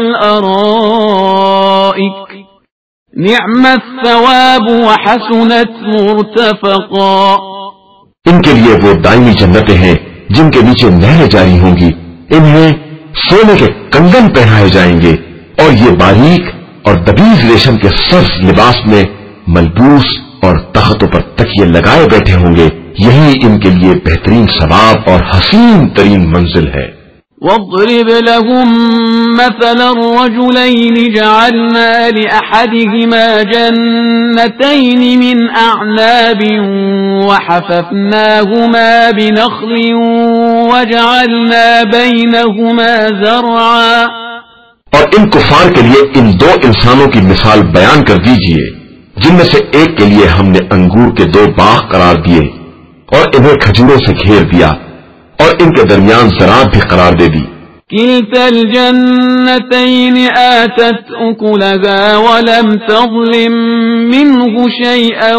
الأرائك نعم الثواب وحسنت مرتفقا۔ ان کے لیے وہ دائمی جنتیں ہیں جن کے نیچے نہریں جاری ہوں گی، انہیں سونے کے کنگن پہنائے جائیں گے اور یہ باریک اور دبیز ریشم کے سبز لباس میں ملبوس اور تختوں پر تکیے لگائے بیٹھے ہوں گے، یہی ان کے لیے بہترین ثواب اور حسین ترین منزل ہے۔ واضرب لهم مثل الرجلين جعلنا لأحدهما جنتين من أعناب وحففناهما بنخل وجعلنا بينهما زرعا۔ اور ان کفار کے لیے ان دو انسانوں کی مثال بیان کر دیجئے جن میں سے ایک کے لیے ہم نے انگور کے دو باغ قرار دیے اور انہیں کھجوروں سے گھیر دیا اور ان کے درمیان زراعت بھی قرار دے دی۔ كلتا الجنتين آتت أكلها ولم تظلم منه شيئا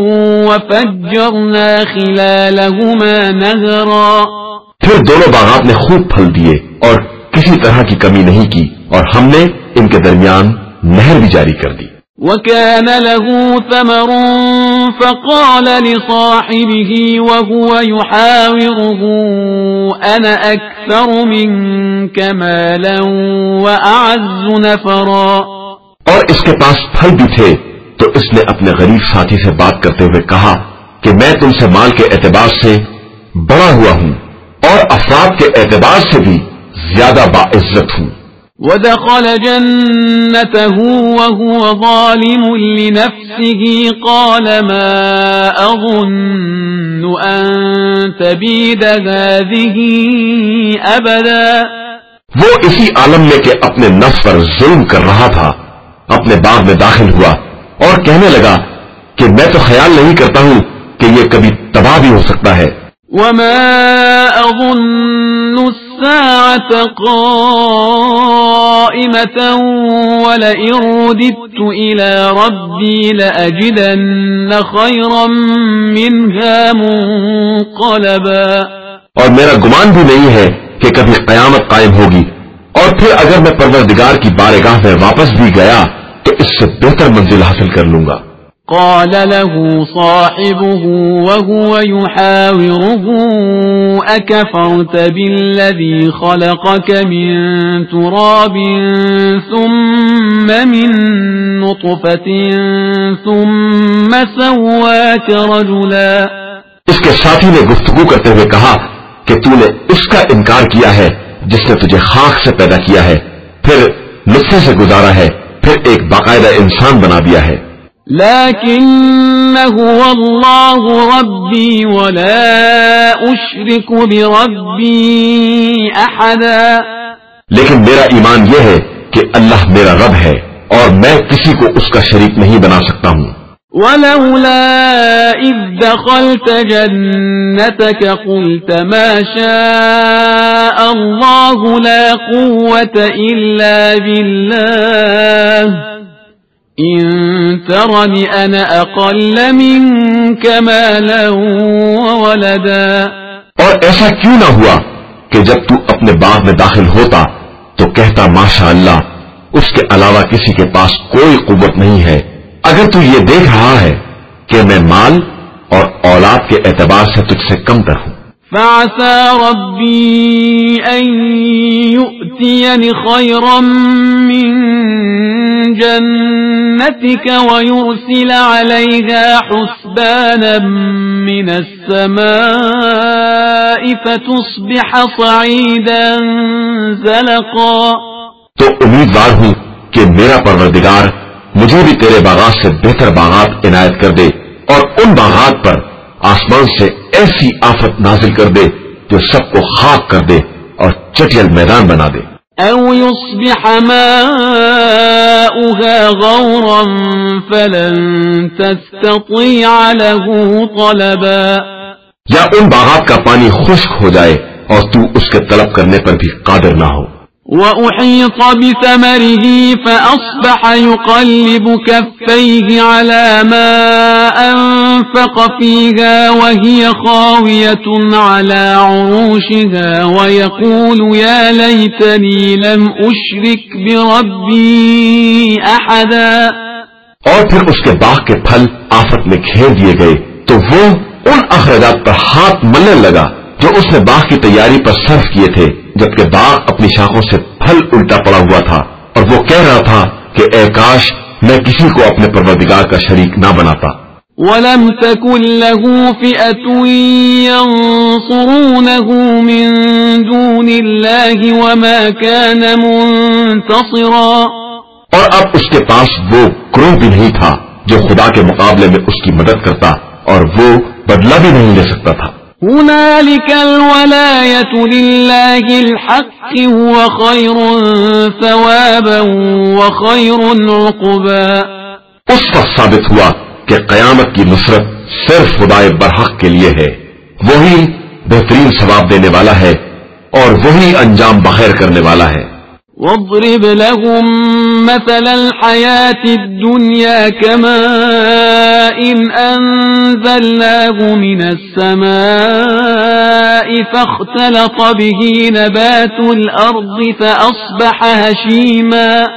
وفجرنا خلالهما نهرا۔ پھر دونوں باغات نے خوب پھل دیے اور کسی طرح کی کمی نہیں کی اور ہم نے ان کے درمیان نہر بھی جاری کر دی۔ وَكَانَ لَهُ ثَمَرٌ فَقَالَ لِصَاحِبِهِ وَهُوَ يُحَاوِرُهُ أَنَا أَكْثَرُ مِنكَ مَالًا وَأَعَزُّ نَفَرًا۔ اور اس کے پاس پھل بھی تھے تو اس نے اپنے غریب ساتھی سے بات کرتے ہوئے کہا کہ میں تم سے مال کے اعتبار سے بڑا ہوا ہوں اور افراد کے اعتبار سے بھی زیادہ باعزت ہوں۔ وَدَخَلَ جَنَّتَهُ وَهُوَ ظَالِمٌ لِنَفْسِهِ قَالَ مَا أَظُنُّ أَن تَبِيدَ هَذِهِ أَبَدًا۔ وہ اسی عالم میں کہ اپنے نفس پر ظلم کر رہا تھا اپنے باغ میں داخل ہوا اور کہنے لگا کہ میں تو خیال نہیں کرتا ہوں کہ یہ کبھی تباہ بھی ہو سکتا ہے۔ وَمَا أَظُنُّ السَّاعَةَ قَائِمَةً وَلَئِن رُّدِدتُّ إِلَى رَبِّي لَأَجِدَنَّ خَيْرًا مِّنْهَا مُنقَلَبًا۔ اور میرا گمان بھی نہیں ہے کہ کبھی قیامت قائم ہوگی اور پھر اگر میں پروردگار کی بارگاہ میں واپس بھی گیا تو اس سے بہتر منزل حاصل کر لوں گا۔ قال له صاحبه وهو يحاوره أكفرت بالذي خلقك من تراب ثم من نطفة ثم سواك رجلا۔ اس کے ساتھی نے گفتگو کرتے ہوئے کہا کہ تو نے اس کا انکار کیا ہے جس نے تجھے خاک سے پیدا کیا ہے، پھر نطفے سے گزارا ہے، پھر ایک باقاعدہ انسان بنا دیا ہے۔ لكن هو الله ربي ولا أشرك بربي أحدا۔ لیکن میرا ایمان یہ ہے کہ اللہ میرا رب ہے اور میں کسی کو اس کا شریک نہیں بنا سکتا ہوں۔ ولولا إذ دخلت جنتك قلت ما شاء الله لا قوة إلا بالله إن ترني أنا أقل منك مالا وولدا۔ اور ایسا کیوں نہ ہوا کہ جب تو اپنے باغ میں داخل ہوتا تو کہتا ماشاء اللہ اس کے علاوہ کسی کے پاس کوئی قوت نہیں ہے، اگر تو یہ دیکھ رہا ہے کہ میں مال اور اولاد کے اعتبار سے تجھ سے کم تر ہوں۔ فعسى ربي أن يؤتيني خيرا من جنتك ويرسل عليها حسبانا من السماء فتصبح صعيدا زلقا۔ تو امیدوار ہوں کہ میرا پروردگار مجھے بھی تیرے باغات سے بہتر باغات عنایت کر دے اور ان باغات پر آسمان سے ایسی آفت نازل کر دے جو سب کو خاک کر دے اور چٹیل میدان بنا دے. أو يصبح ماؤها غورا فلن تستطيع له طلبا. یا ان باغات کا پانی خشک ہو جائے اور تو اس کے طلب کرنے پر بھی قادر نہ ہو. وأحيط بثمره فأصبح يقلب كفيه على ما أنفق فيها وهي خاوية على عروشها ويقول يا ليتني لم أشرك بربي أحدا. اور پھر اس کے باغ کے پھل آفت میں گھیر دیے گئے تو وہ ان اخراجات پر ہاتھ ملنے لگا جو اس نے باغ کی تیاری پر صرف کیے تھے، جبکہ باغ اپنی شاخوں سے پھل الٹا پڑا ہوا تھا، اور وہ کہہ رہا تھا کہ اے کاش میں کسی کو اپنے پروردگار کا شریک نہ بناتا. وَلَمْ تَكُنْ لَهُ فِئَةٌ يَنصُرُونَهُ مِن دُونِ اللَّهِ وَمَا كَانَ مُنتَصِرًا. اور اب اس کے پاس وہ گروہ بھی نہیں تھا جو خدا کے مقابلے میں اس کی مدد کرتا، اور وہ بدلہ بھی نہیں لے سکتا تھا. هنالك الولاية لله الحق هو خير ثوابا وخير عقبا. اس وقت ثابت ہوا کہ قیامت کی نصرت صرف خدائے برحق کے لیے ہے، وہی بہترین ثواب دینے والا ہے اور وہی انجام بخیر کرنے والا ہے. واضرب لهم مثل الحياة الدنيا كماء أنزلناه من السماء فاختلط به نبات الأرض فأصبح هشيما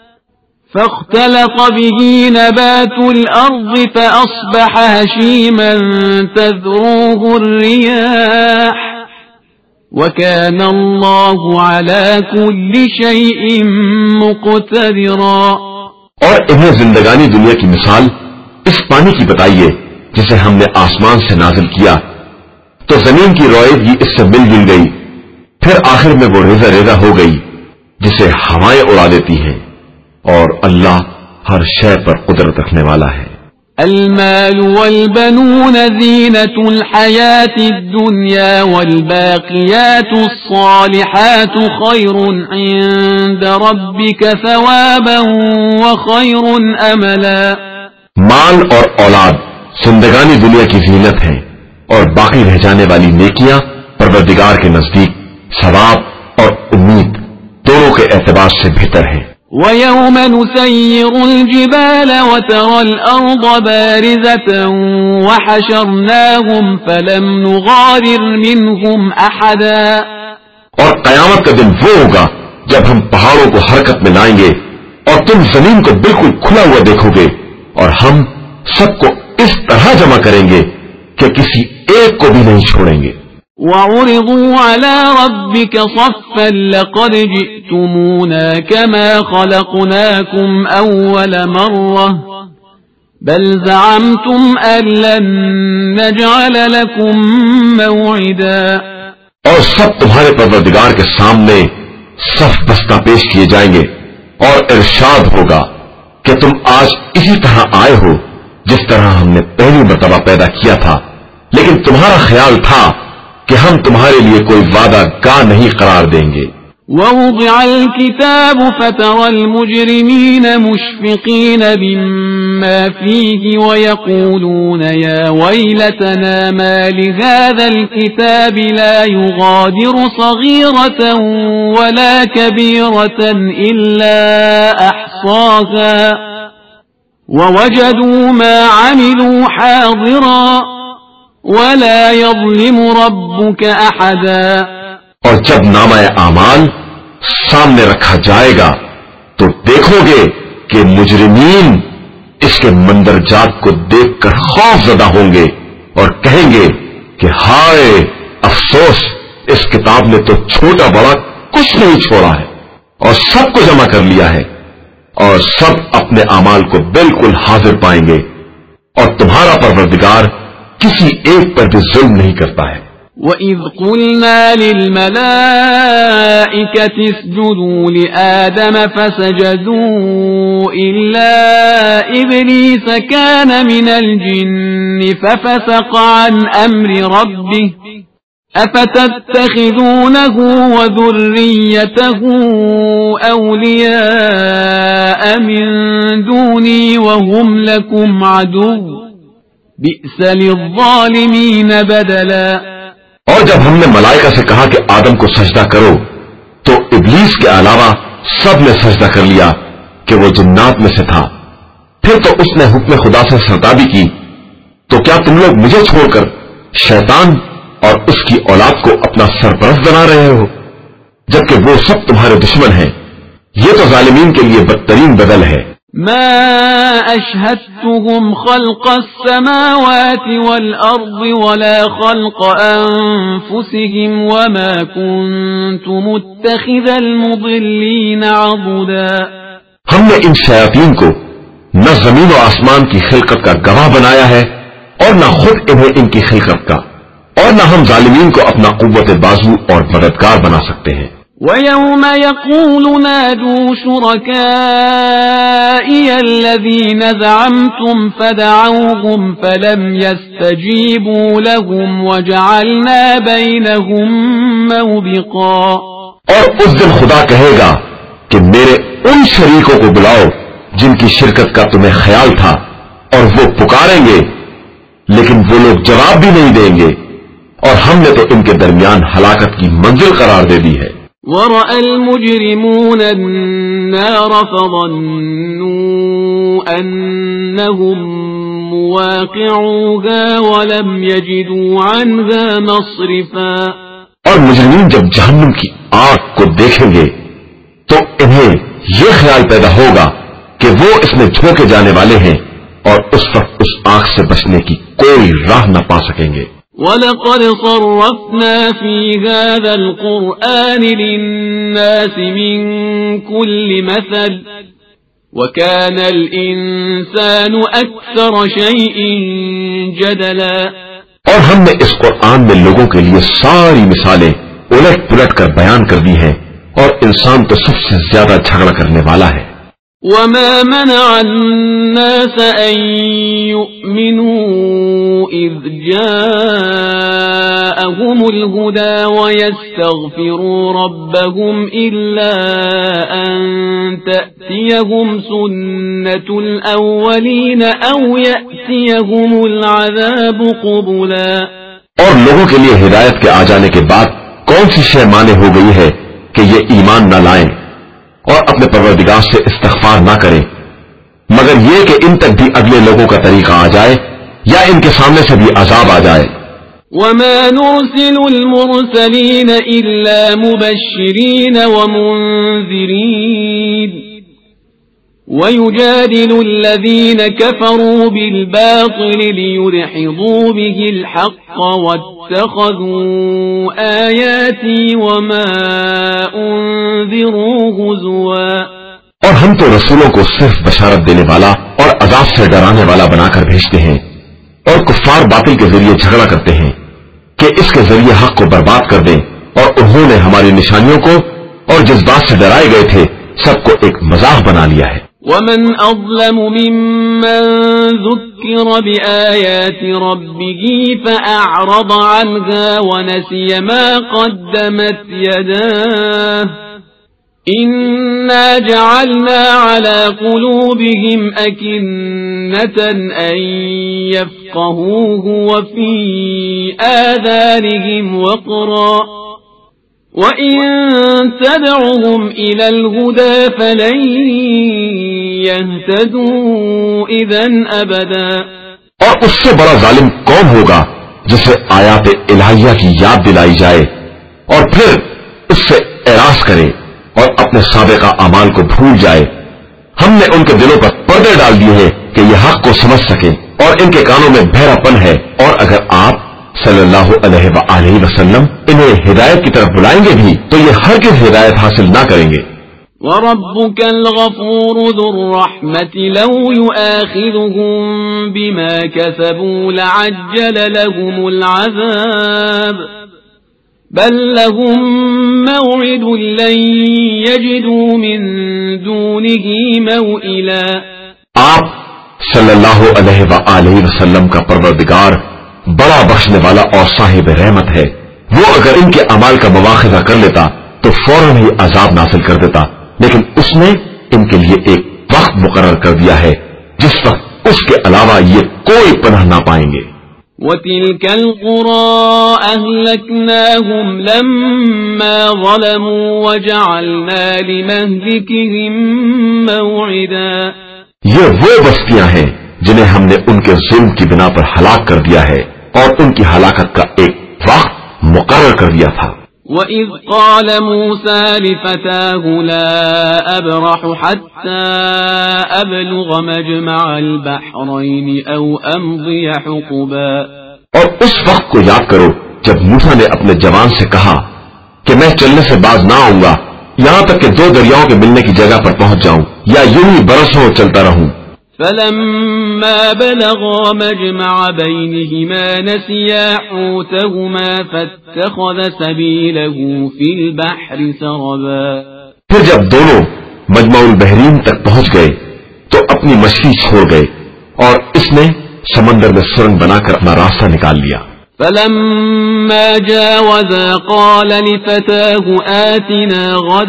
فاختلط به نبات الأرض فأصبح هشيما تذروه الرياح وَكَانَ اللَّهُ عَلَى كُلِّ شَيْءٍ مُقْتَدِرًا. اور انہیں زندگانی دنیا کی مثال اس پانی کی بتائیے جسے ہم نے آسمان سے نازل کیا تو زمین کی روئیدگی اس سے مل جل گئی، پھر آخر میں وہ ریزہ ریزہ ہو گئی جسے ہوائیں اڑا دیتی ہیں، اور اللہ ہر شے پر قدرت رکھنے والا ہے. المال والبنون زينة الحياة الدنيا والباقيات الصالحات خير عند ربك ثوابا وخير أملا. مال اور اولاد زندگانی دنیا کی زینت ہیں اور باقی رہ جانے والی نیکیاں پروردگار کے نزدیک ثواب اور امید دونوں کے اعتبار سے بہتر ہیں. وَيَوْمَ نُسَيِّرُ الْجِبَالَ وَتَرَى الْأَرْضَ بَارِزَةً وَحَشَرْنَاهُمْ فَلَمْ نُغَادِرْ مِنْهُمْ أَحَدًا. اور قیامت کا دن وہ ہوگا جب ہم پہاڑوں کو حرکت میں لائیں گے اور تم زمین کو بالکل کھلا ہوا دیکھو گے، اور ہم سب کو اس طرح جمع کریں گے کہ کسی ایک کو بھی نہیں چھوڑیں گے. وَعُرِضُوا عَلَى رَبِّكَ صَفًّا لَقَدْ جِئْتُمُونَا كَمَا خَلَقْنَاكُمْ أَوَّلَ مَرَّةٍ بَلْ زَعَمْتُمْ أَن لَّن نَّجْعَلَ لَكُم مَّوْعِدًا. اور سب تمہارے پروردگار کے سامنے صف بستہ پیش کیے جائیں گے اور ارشاد ہوگا کہ تم آج اسی طرح آئے ہو جس طرح ہم نے پہلی مرتبہ پیدا کیا تھا، لیکن تمہارا خیال تھا کہ ہم تمہارے لیے کوئی وعدہ گاہ نہیں قرار دیں گے. وَوُضِعَ الْكِتَابُ فَتَرَى الْمُجْرِمِينَ مُشْفِقِينَ مِمَّا فِيهِ وَيَقُولُونَ يَا وَيْلَتَنَا مَا لِهَذَا الْكِتَابِ لَا يُغَادِرُ صَغِيرَةً وَلَا كَبِيرَةً إِلَّا أَحْصَاهَا وَوَجَدُوا مَا عَمِلُوا حَاضِرًا وَلَا يَظْلِمُ رَبُّكَ أَحَدًا. اور جب نامہ اعمال سامنے رکھا جائے گا تو دیکھو گے کہ مجرمین اس کے مندرجات کو دیکھ کر خوف زدہ ہوں گے اور کہیں گے کہ ہائے افسوس، اس کتاب نے تو چھوٹا بڑا کچھ نہیں چھوڑا ہے اور سب کو جمع کر لیا ہے، اور سب اپنے اعمال کو بالکل حاضر پائیں گے، اور تمہارا پروردگار کسی ایک پر بھی ظلم نہیں کرتا ہے. وَإِذْ قُلْنَا لِلْمَلَائِكَةِ اسْجُدُوا لِآدَمَ فَسَجَدُوا إِلَّا إِبْلِيسَ كَانَ مِنَ الْجِنِّ فَفَسَقَ عَنْ أَمْرِ رَبِّهِ أَفَتَتَّخِذُونَهُ وَذُرِّيَّتَهُ أَوْلِيَاءَ مِن دُونِي وَهُمْ لَكُمْ عَدُوٌّ بِئْسَ لِلظَّالِمِينَ بَدَلًا۔ اور جب ہم نے ملائکہ سے کہا کہ آدم کو سجدہ کرو تو ابلیس کے علاوہ سب نے سجدہ کر لیا کہ وہ جنات میں سے تھا۔ پھر تو اس نے حکم خدا سے سرتابی کی، تو کیا تم لوگ مجھے چھوڑ کر شیطان اور اس کی اولاد کو اپنا سرپرست بنا رہے ہو، جبکہ وہ سب تمہارے دشمن ہیں؟ یہ تو ظالمین کے لیے بدترین بدل ہے۔ ما أشهدتهم خلق السماوات والأرض ولا خلق أنفسهم وما كنت متخذ المضلين عضدا۔ ہم نے ان شیاطین کو نہ زمین و آسمان کی خلقت کا گواہ بنایا ہے اور نہ خود انہیں ان کی خلقت کا، اور نہ ہم ظالمین کو اپنا قوت بازو اور مددگار بنا سکتے ہیں۔ وَيَوْمَ يَقُولُ نَادُوا شُرَكَائِيَ الَّذِينَ زَعَمْتُمْ فَدَعَوْهُمْ فَلَمْ يَسْتَجِيبُوا لَهُمْ وَجَعَلْنَا بَيْنَهُمْ مَوْبِقًا۔ اور اس دن خدا کہے گا کہ میرے ان شریکوں کو بلاؤ جن کی شرکت کا تمہیں خیال تھا، اور وہ پکاریں گے لیکن وہ لوگ جواب بھی نہیں دیں گے، اور ہم نے تو ان کے درمیان ہلاکت کی منزل قرار دے دی ہے۔ وَرَأَى الْمُجْرِمُونَ النَّارَ فَظَنُّوا أَنَّهُمْ مُوَاقِعُوهَا وَلَمْ يَجِدُوا عَنْهَا مَصْرِفًا۔ اور مجرمین جب جہنم کی آگ کو دیکھیں گے تو انہیں یہ خیال پیدا ہوگا کہ وہ اس میں جھونکے جانے والے ہیں، اور اس وقت اس آگ سے بچنے کی کوئی راہ نہ پا سکیں گے۔ وَلَقَدْ صَرَّفْنَا فِي هَذَا الْقُرْآنِ لِلنَّاسِ مِنْ كُلِّ مَثَلٍ وَكَانَ الْإِنسَانُ أَكْثَرَ شَيْءٍ جَدَلًا۔ اور ہم نے اس قرآن میں لوگوں کے لیے ساری مثالیں الٹ پلٹ کر بیان کر دی ہیں، اور انسان تو سب سے زیادہ جھگڑا کرنے والا ہے۔ وَمَا مَنَعَ النَّاسَ أَن يُؤْمِنُوا إِذْ جَاءَهُمُ الْهُدَى وَيَسْتَغْفِرُوا رَبَّهُمْ إِلَّا أَن تَأْتِيَهُمْ سُنَّةُ الْأَوَّلِينَ أَوْ يَأْتِيَهُمُ الْعَذَابُ قُبُلًا۔ اور لوگوں کے لیے ہدایت کے آ جانے کے بعد کون سی شے مانے ہو گئی ہے کہ یہ ایمان نہ لائیں اور اپنے پروردگار سے استغفار نہ کریں، مگر یہ کہ ان تک بھی اگلے لوگوں کا طریقہ آ جائے یا ان کے سامنے سے بھی عذاب آ جائے۔ وَمَا نُرْسِلُ الْمُرْسَلِينَ إِلَّا مُبَشِّرِينَ وَمُنذِرِينَ وَيُجَادِلُ الَّذِينَ كَفَرُوا بِالْبَاطِلِ لِيُدْحِضُوا بِهِ الْحَقَّ وَاتَّخَذُوا آيَاتِي وَمَا أُنذِرُوا هُزُوًا۔ اور ہم تو رسولوں کو صرف بشارت دینے والا اور عذاب سے ڈرانے والا بنا کر بھیجتے ہیں، اور کفار باطل کے ذریعے جھگڑا کرتے ہیں کہ اس کے ذریعے حق کو برباد کر دیں، اور انہوں نے ہماری نشانیوں کو اور جس بات سے ڈرائے گئے تھے سب کو ایک مذاق بنا لیا ہے۔ وَمَنْ أَظْلَمُ مِمَّنْ ذُكِّرَ بِآيَاتِ رَبِّهِ فَأَعْرَضَ عَنْهَا وَنَسِيَ مَا قَدَّمَتْ يَدَاهُ إِنَّا جَعَلْنَا عَلَى قُلُوبِهِمْ أَكِنَّةً أَن يَفْقَهُوهُ وَفِي آذَانِهِمْ وَقْرًا وَإِن تَدْعُهُمْ إِلَى الْهُدَى فَلَن يَهْتَدُوا إِذًا أَبَدًا۔ اور اس سے بڑا ظالم کون ہوگا جسے آیات الہیہ کی یاد دلائی جائے اور پھر اس سے اعراض کرے اور اپنے سابقہ اعمال کو بھول جائے۔ ہم نے ان کے دلوں پر پردے ڈال دیے ہیں کہ یہ حق کو سمجھ سکیں، اور ان کے کانوں میں بہرا پن ہے، اور اگر آپ صلی اللہ علیہ وآلہ وسلم انہیں ہدایت کی طرف بلائیں گے بھی تو یہ ہرگز ہدایت حاصل نہ کریں گے۔ وَرَبُّكَ الْغَفُورُ ذُو الرَّحْمَةِ لَوْ يُؤَاخِذُهُم بِمَا كَسَبُوا لَعَجَّلَ لَهُمُ الْعَذَابَ بل لهم موعد لن يجدوا من دونه موئلا. آپ صلی اللہ علیہ وآلہ وسلم کا پروردگار بڑا بخشنے والا اور صاحب رحمت ہے. وہ اگر ان کے اعمال کا مواخذہ کر لیتا تو فوراً ہی عذاب نازل کر دیتا، لیکن اس نے ان کے لیے ایک وقت مقرر کر دیا ہے جس وقت اس کے علاوہ یہ کوئی پناہ نہ پائیں گے. وَتِلْكَ الْقُرَىٰ أَهْلَكْنَاهُمْ لَمَّا ظَلَمُوا وَجَعَلْنَا لِمَهْلِكِهِم مَّوْعِدًا. یہ وہ بستیاں ہیں جنہیں ہم نے ان کے ظلم کی بنا پر ہلاک کر دیا ہے اور ان کی ہلاکت کا ایک وقت مقرر کر دیا تھا. وَإِذْ قَالَ مُوسَىٰ لِفَتَاهُ لَا أَبْرَحُ حَتَّىٰ أَبْلُغَ مَجْمَعَ الْبَحْرَيْنِ أَوْ أَمْضِيَ حُقُبًا. اور اس وقت کو یاد کرو جب موسیٰ نے اپنے جوان سے کہا کہ میں چلنے سے باز نہ آؤں گا یہاں تک کہ دو دریاؤں کے ملنے کی جگہ پر پہنچ جاؤں یا یوں ہی برسوں چلتا رہوں. فلما بلغا مجمع بينهما نسيا حوتهما فاتخذ سبيله في البحر سربا. پھر جب دونوں مجمع البحرین تک پہنچ گئے تو اپنی مچھلی چھوڑ گئے اور اس نے سمندر میں سرنگ بنا کر اپنا راستہ نکال لیا. فلما جاوزا قال لفتاه آتنا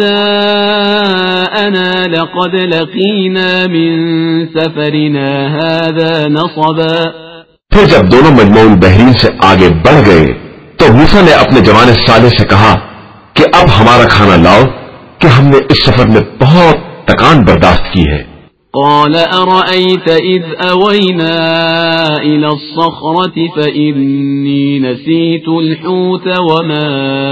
غداءنا لقد لقينا من سفرنا هذا نصبا. پھر جب دونوں مجمع البحرین سے آگے بڑھ گئے تو موسیٰ نے اپنے جوان صالح سے کہا کہ اب ہمارا کھانا لاؤ کہ ہم نے اس سفر میں بہت تکان برداشت کی ہے. قال أرأيت إذ أوينا إلى الصخرة فإني نسيت الحوت وما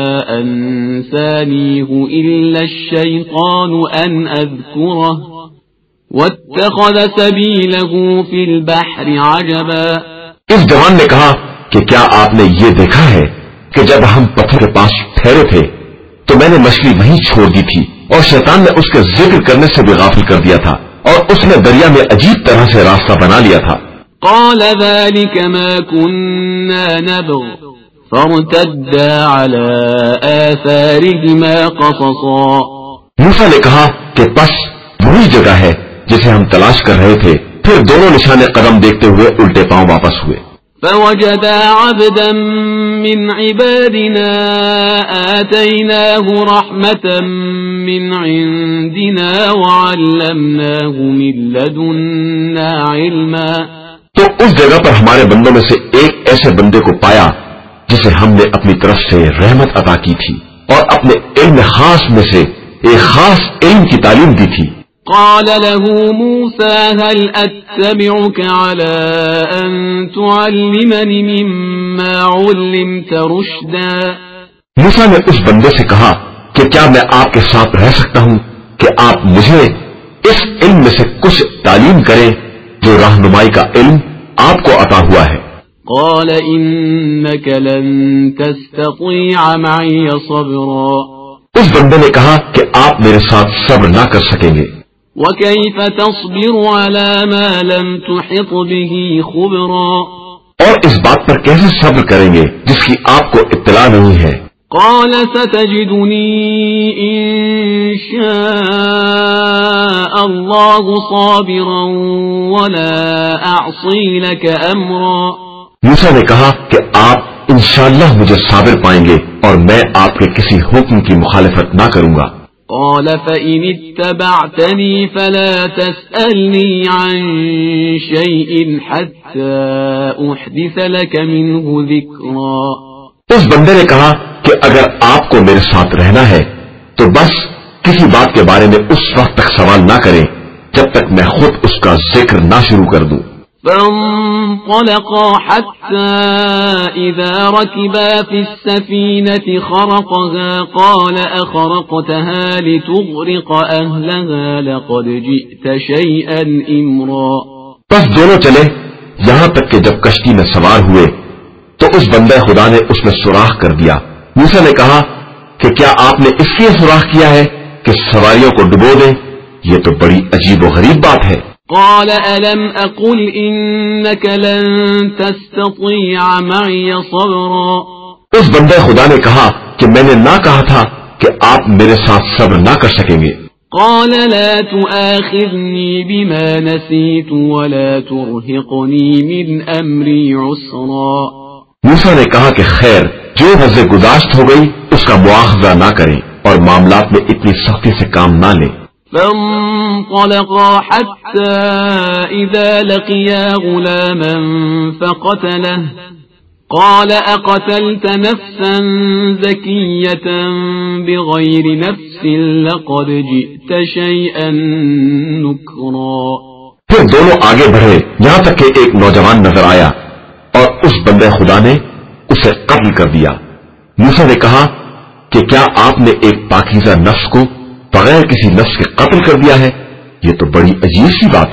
أنسانيه إلا الشيطان أن أذكره واتخذ سبيله في البحر عجبا. اس جوان نے کہا کہ کیا آپ نے یہ دیکھا ہے کہ جب ہم پتھر کے پاس ٹھہرے تھے تو میں نے مچھلی وہیں چھوڑ دی تھی اور شیطان نے اس کے ذکر کرنے سے بھی غافل کر دیا تھا اور اس نے دریا میں عجیب طرح سے راستہ بنا لیا تھا. قال ذلك ما كنا نبغ فارتدا على آثارهما قصصا. موسیٰ نے کہا کہ بس وہی جگہ ہے جسے ہم تلاش کر رہے تھے. پھر دونوں نشانے قدم دیکھتے ہوئے الٹے پاؤں واپس ہوئے. فوجدا عبدا من عبادنا آتيناه رحمة من عندنا وعلمناه من لدنا علما. تو اس جگہ پر ہمارے بندوں میں سے ایک ایسے بندے کو پایا جسے ہم نے اپنی طرف سے رحمت عطا کی تھی اور اپنے علم خاص میں سے ایک خاص علم کی تعلیم دی تھی. قال له موسى هل أتبعك على أن تعلمني مما علمت رشدا. موسیٰ نے اس بندے سے کہا کہ کیا میں آپ کے ساتھ رہ سکتا ہوں کہ آپ مجھے اس علم میں سے کچھ تعلیم کریں جو رہنمائی کا علم آپ کو عطا ہوا ہے. قال إنك لن تستطيع معي صبرا. اس بندے نے کہا کہ آپ میرے ساتھ صبر نہ کر سکیں گے. وكيف تصبر على ما لم تحط به خبرا. اور اس بات پر کیسے صبر کریں گے جس کی آپ کو اطلاع نہیں ہے. قال ستجدني إن شاء الله صابرا ولا أعصي لك أمرا. موسیٰ نے کہا کہ آپ انشاءاللہ مجھے صابر پائیں گے اور میں آپ کے کسی حکم کی مخالفت نہ کروں گا. قال فإن اتبعتني فلا تسألني عن شيء حتى أحدث لك منه ذكرا. اس بندے نے کہا کہ اگر آپ کو میرے ساتھ رہنا ہے تو بس کسی بات کے بارے میں اس وقت تک سوال نہ کریں جب تک میں خود اس کا ذکر نہ شروع کر دوں. فانطلقا حتى إذا ركبا في السفينة خرقها قال أخرقتها لتغرق أهلها لقد جئت شيئا إمرا. بس دونوں چلے یہاں تک کہ جب کشتی میں سوار ہوئے تو اس بندے خدا نے اس میں سوراخ کر دیا. موسیٰ نے کہا کہ کیا آپ نے اس لیے سوراخ کیا ہے کہ سواریوں کو ڈبو دیں؟ یہ تو بڑی عجیب و غریب بات ہے. قال ألم أقل إنك لن تستطيع معي صبرا. اس بندے خدا نے کہا کہ میں نے نہ کہا تھا کہ آپ میرے ساتھ صبر نہ کر سکیں گے؟ قال لا تؤاخذني بما نسيت ولا ترهقني من أمري عسرا. موسیٰ نے کہا کہ خیر، جو حد گزاشت ہو گئی اس کا مواخذہ نہ کریں اور معاملات میں اتنی سختی سے کام نہ لیں. فانطلقا حتى إذا لقيا غلاما فقتله قال أقتلت نفسا زكية بغير نفس لقد جئت شيئا نكرا. پھر دونوں آگے بڑھے یہاں تک کہ ایک نوجوان نظر آیا اور اس بندے خدا نے اسے قتل کر دیا. موسیٰ نے کہا کہ کیا آپ نے ایک پاکیزہ نفس کو بغیر کسی نفس کے قتل کر دیا ہے؟ یہ تو بڑی عجیب سی بات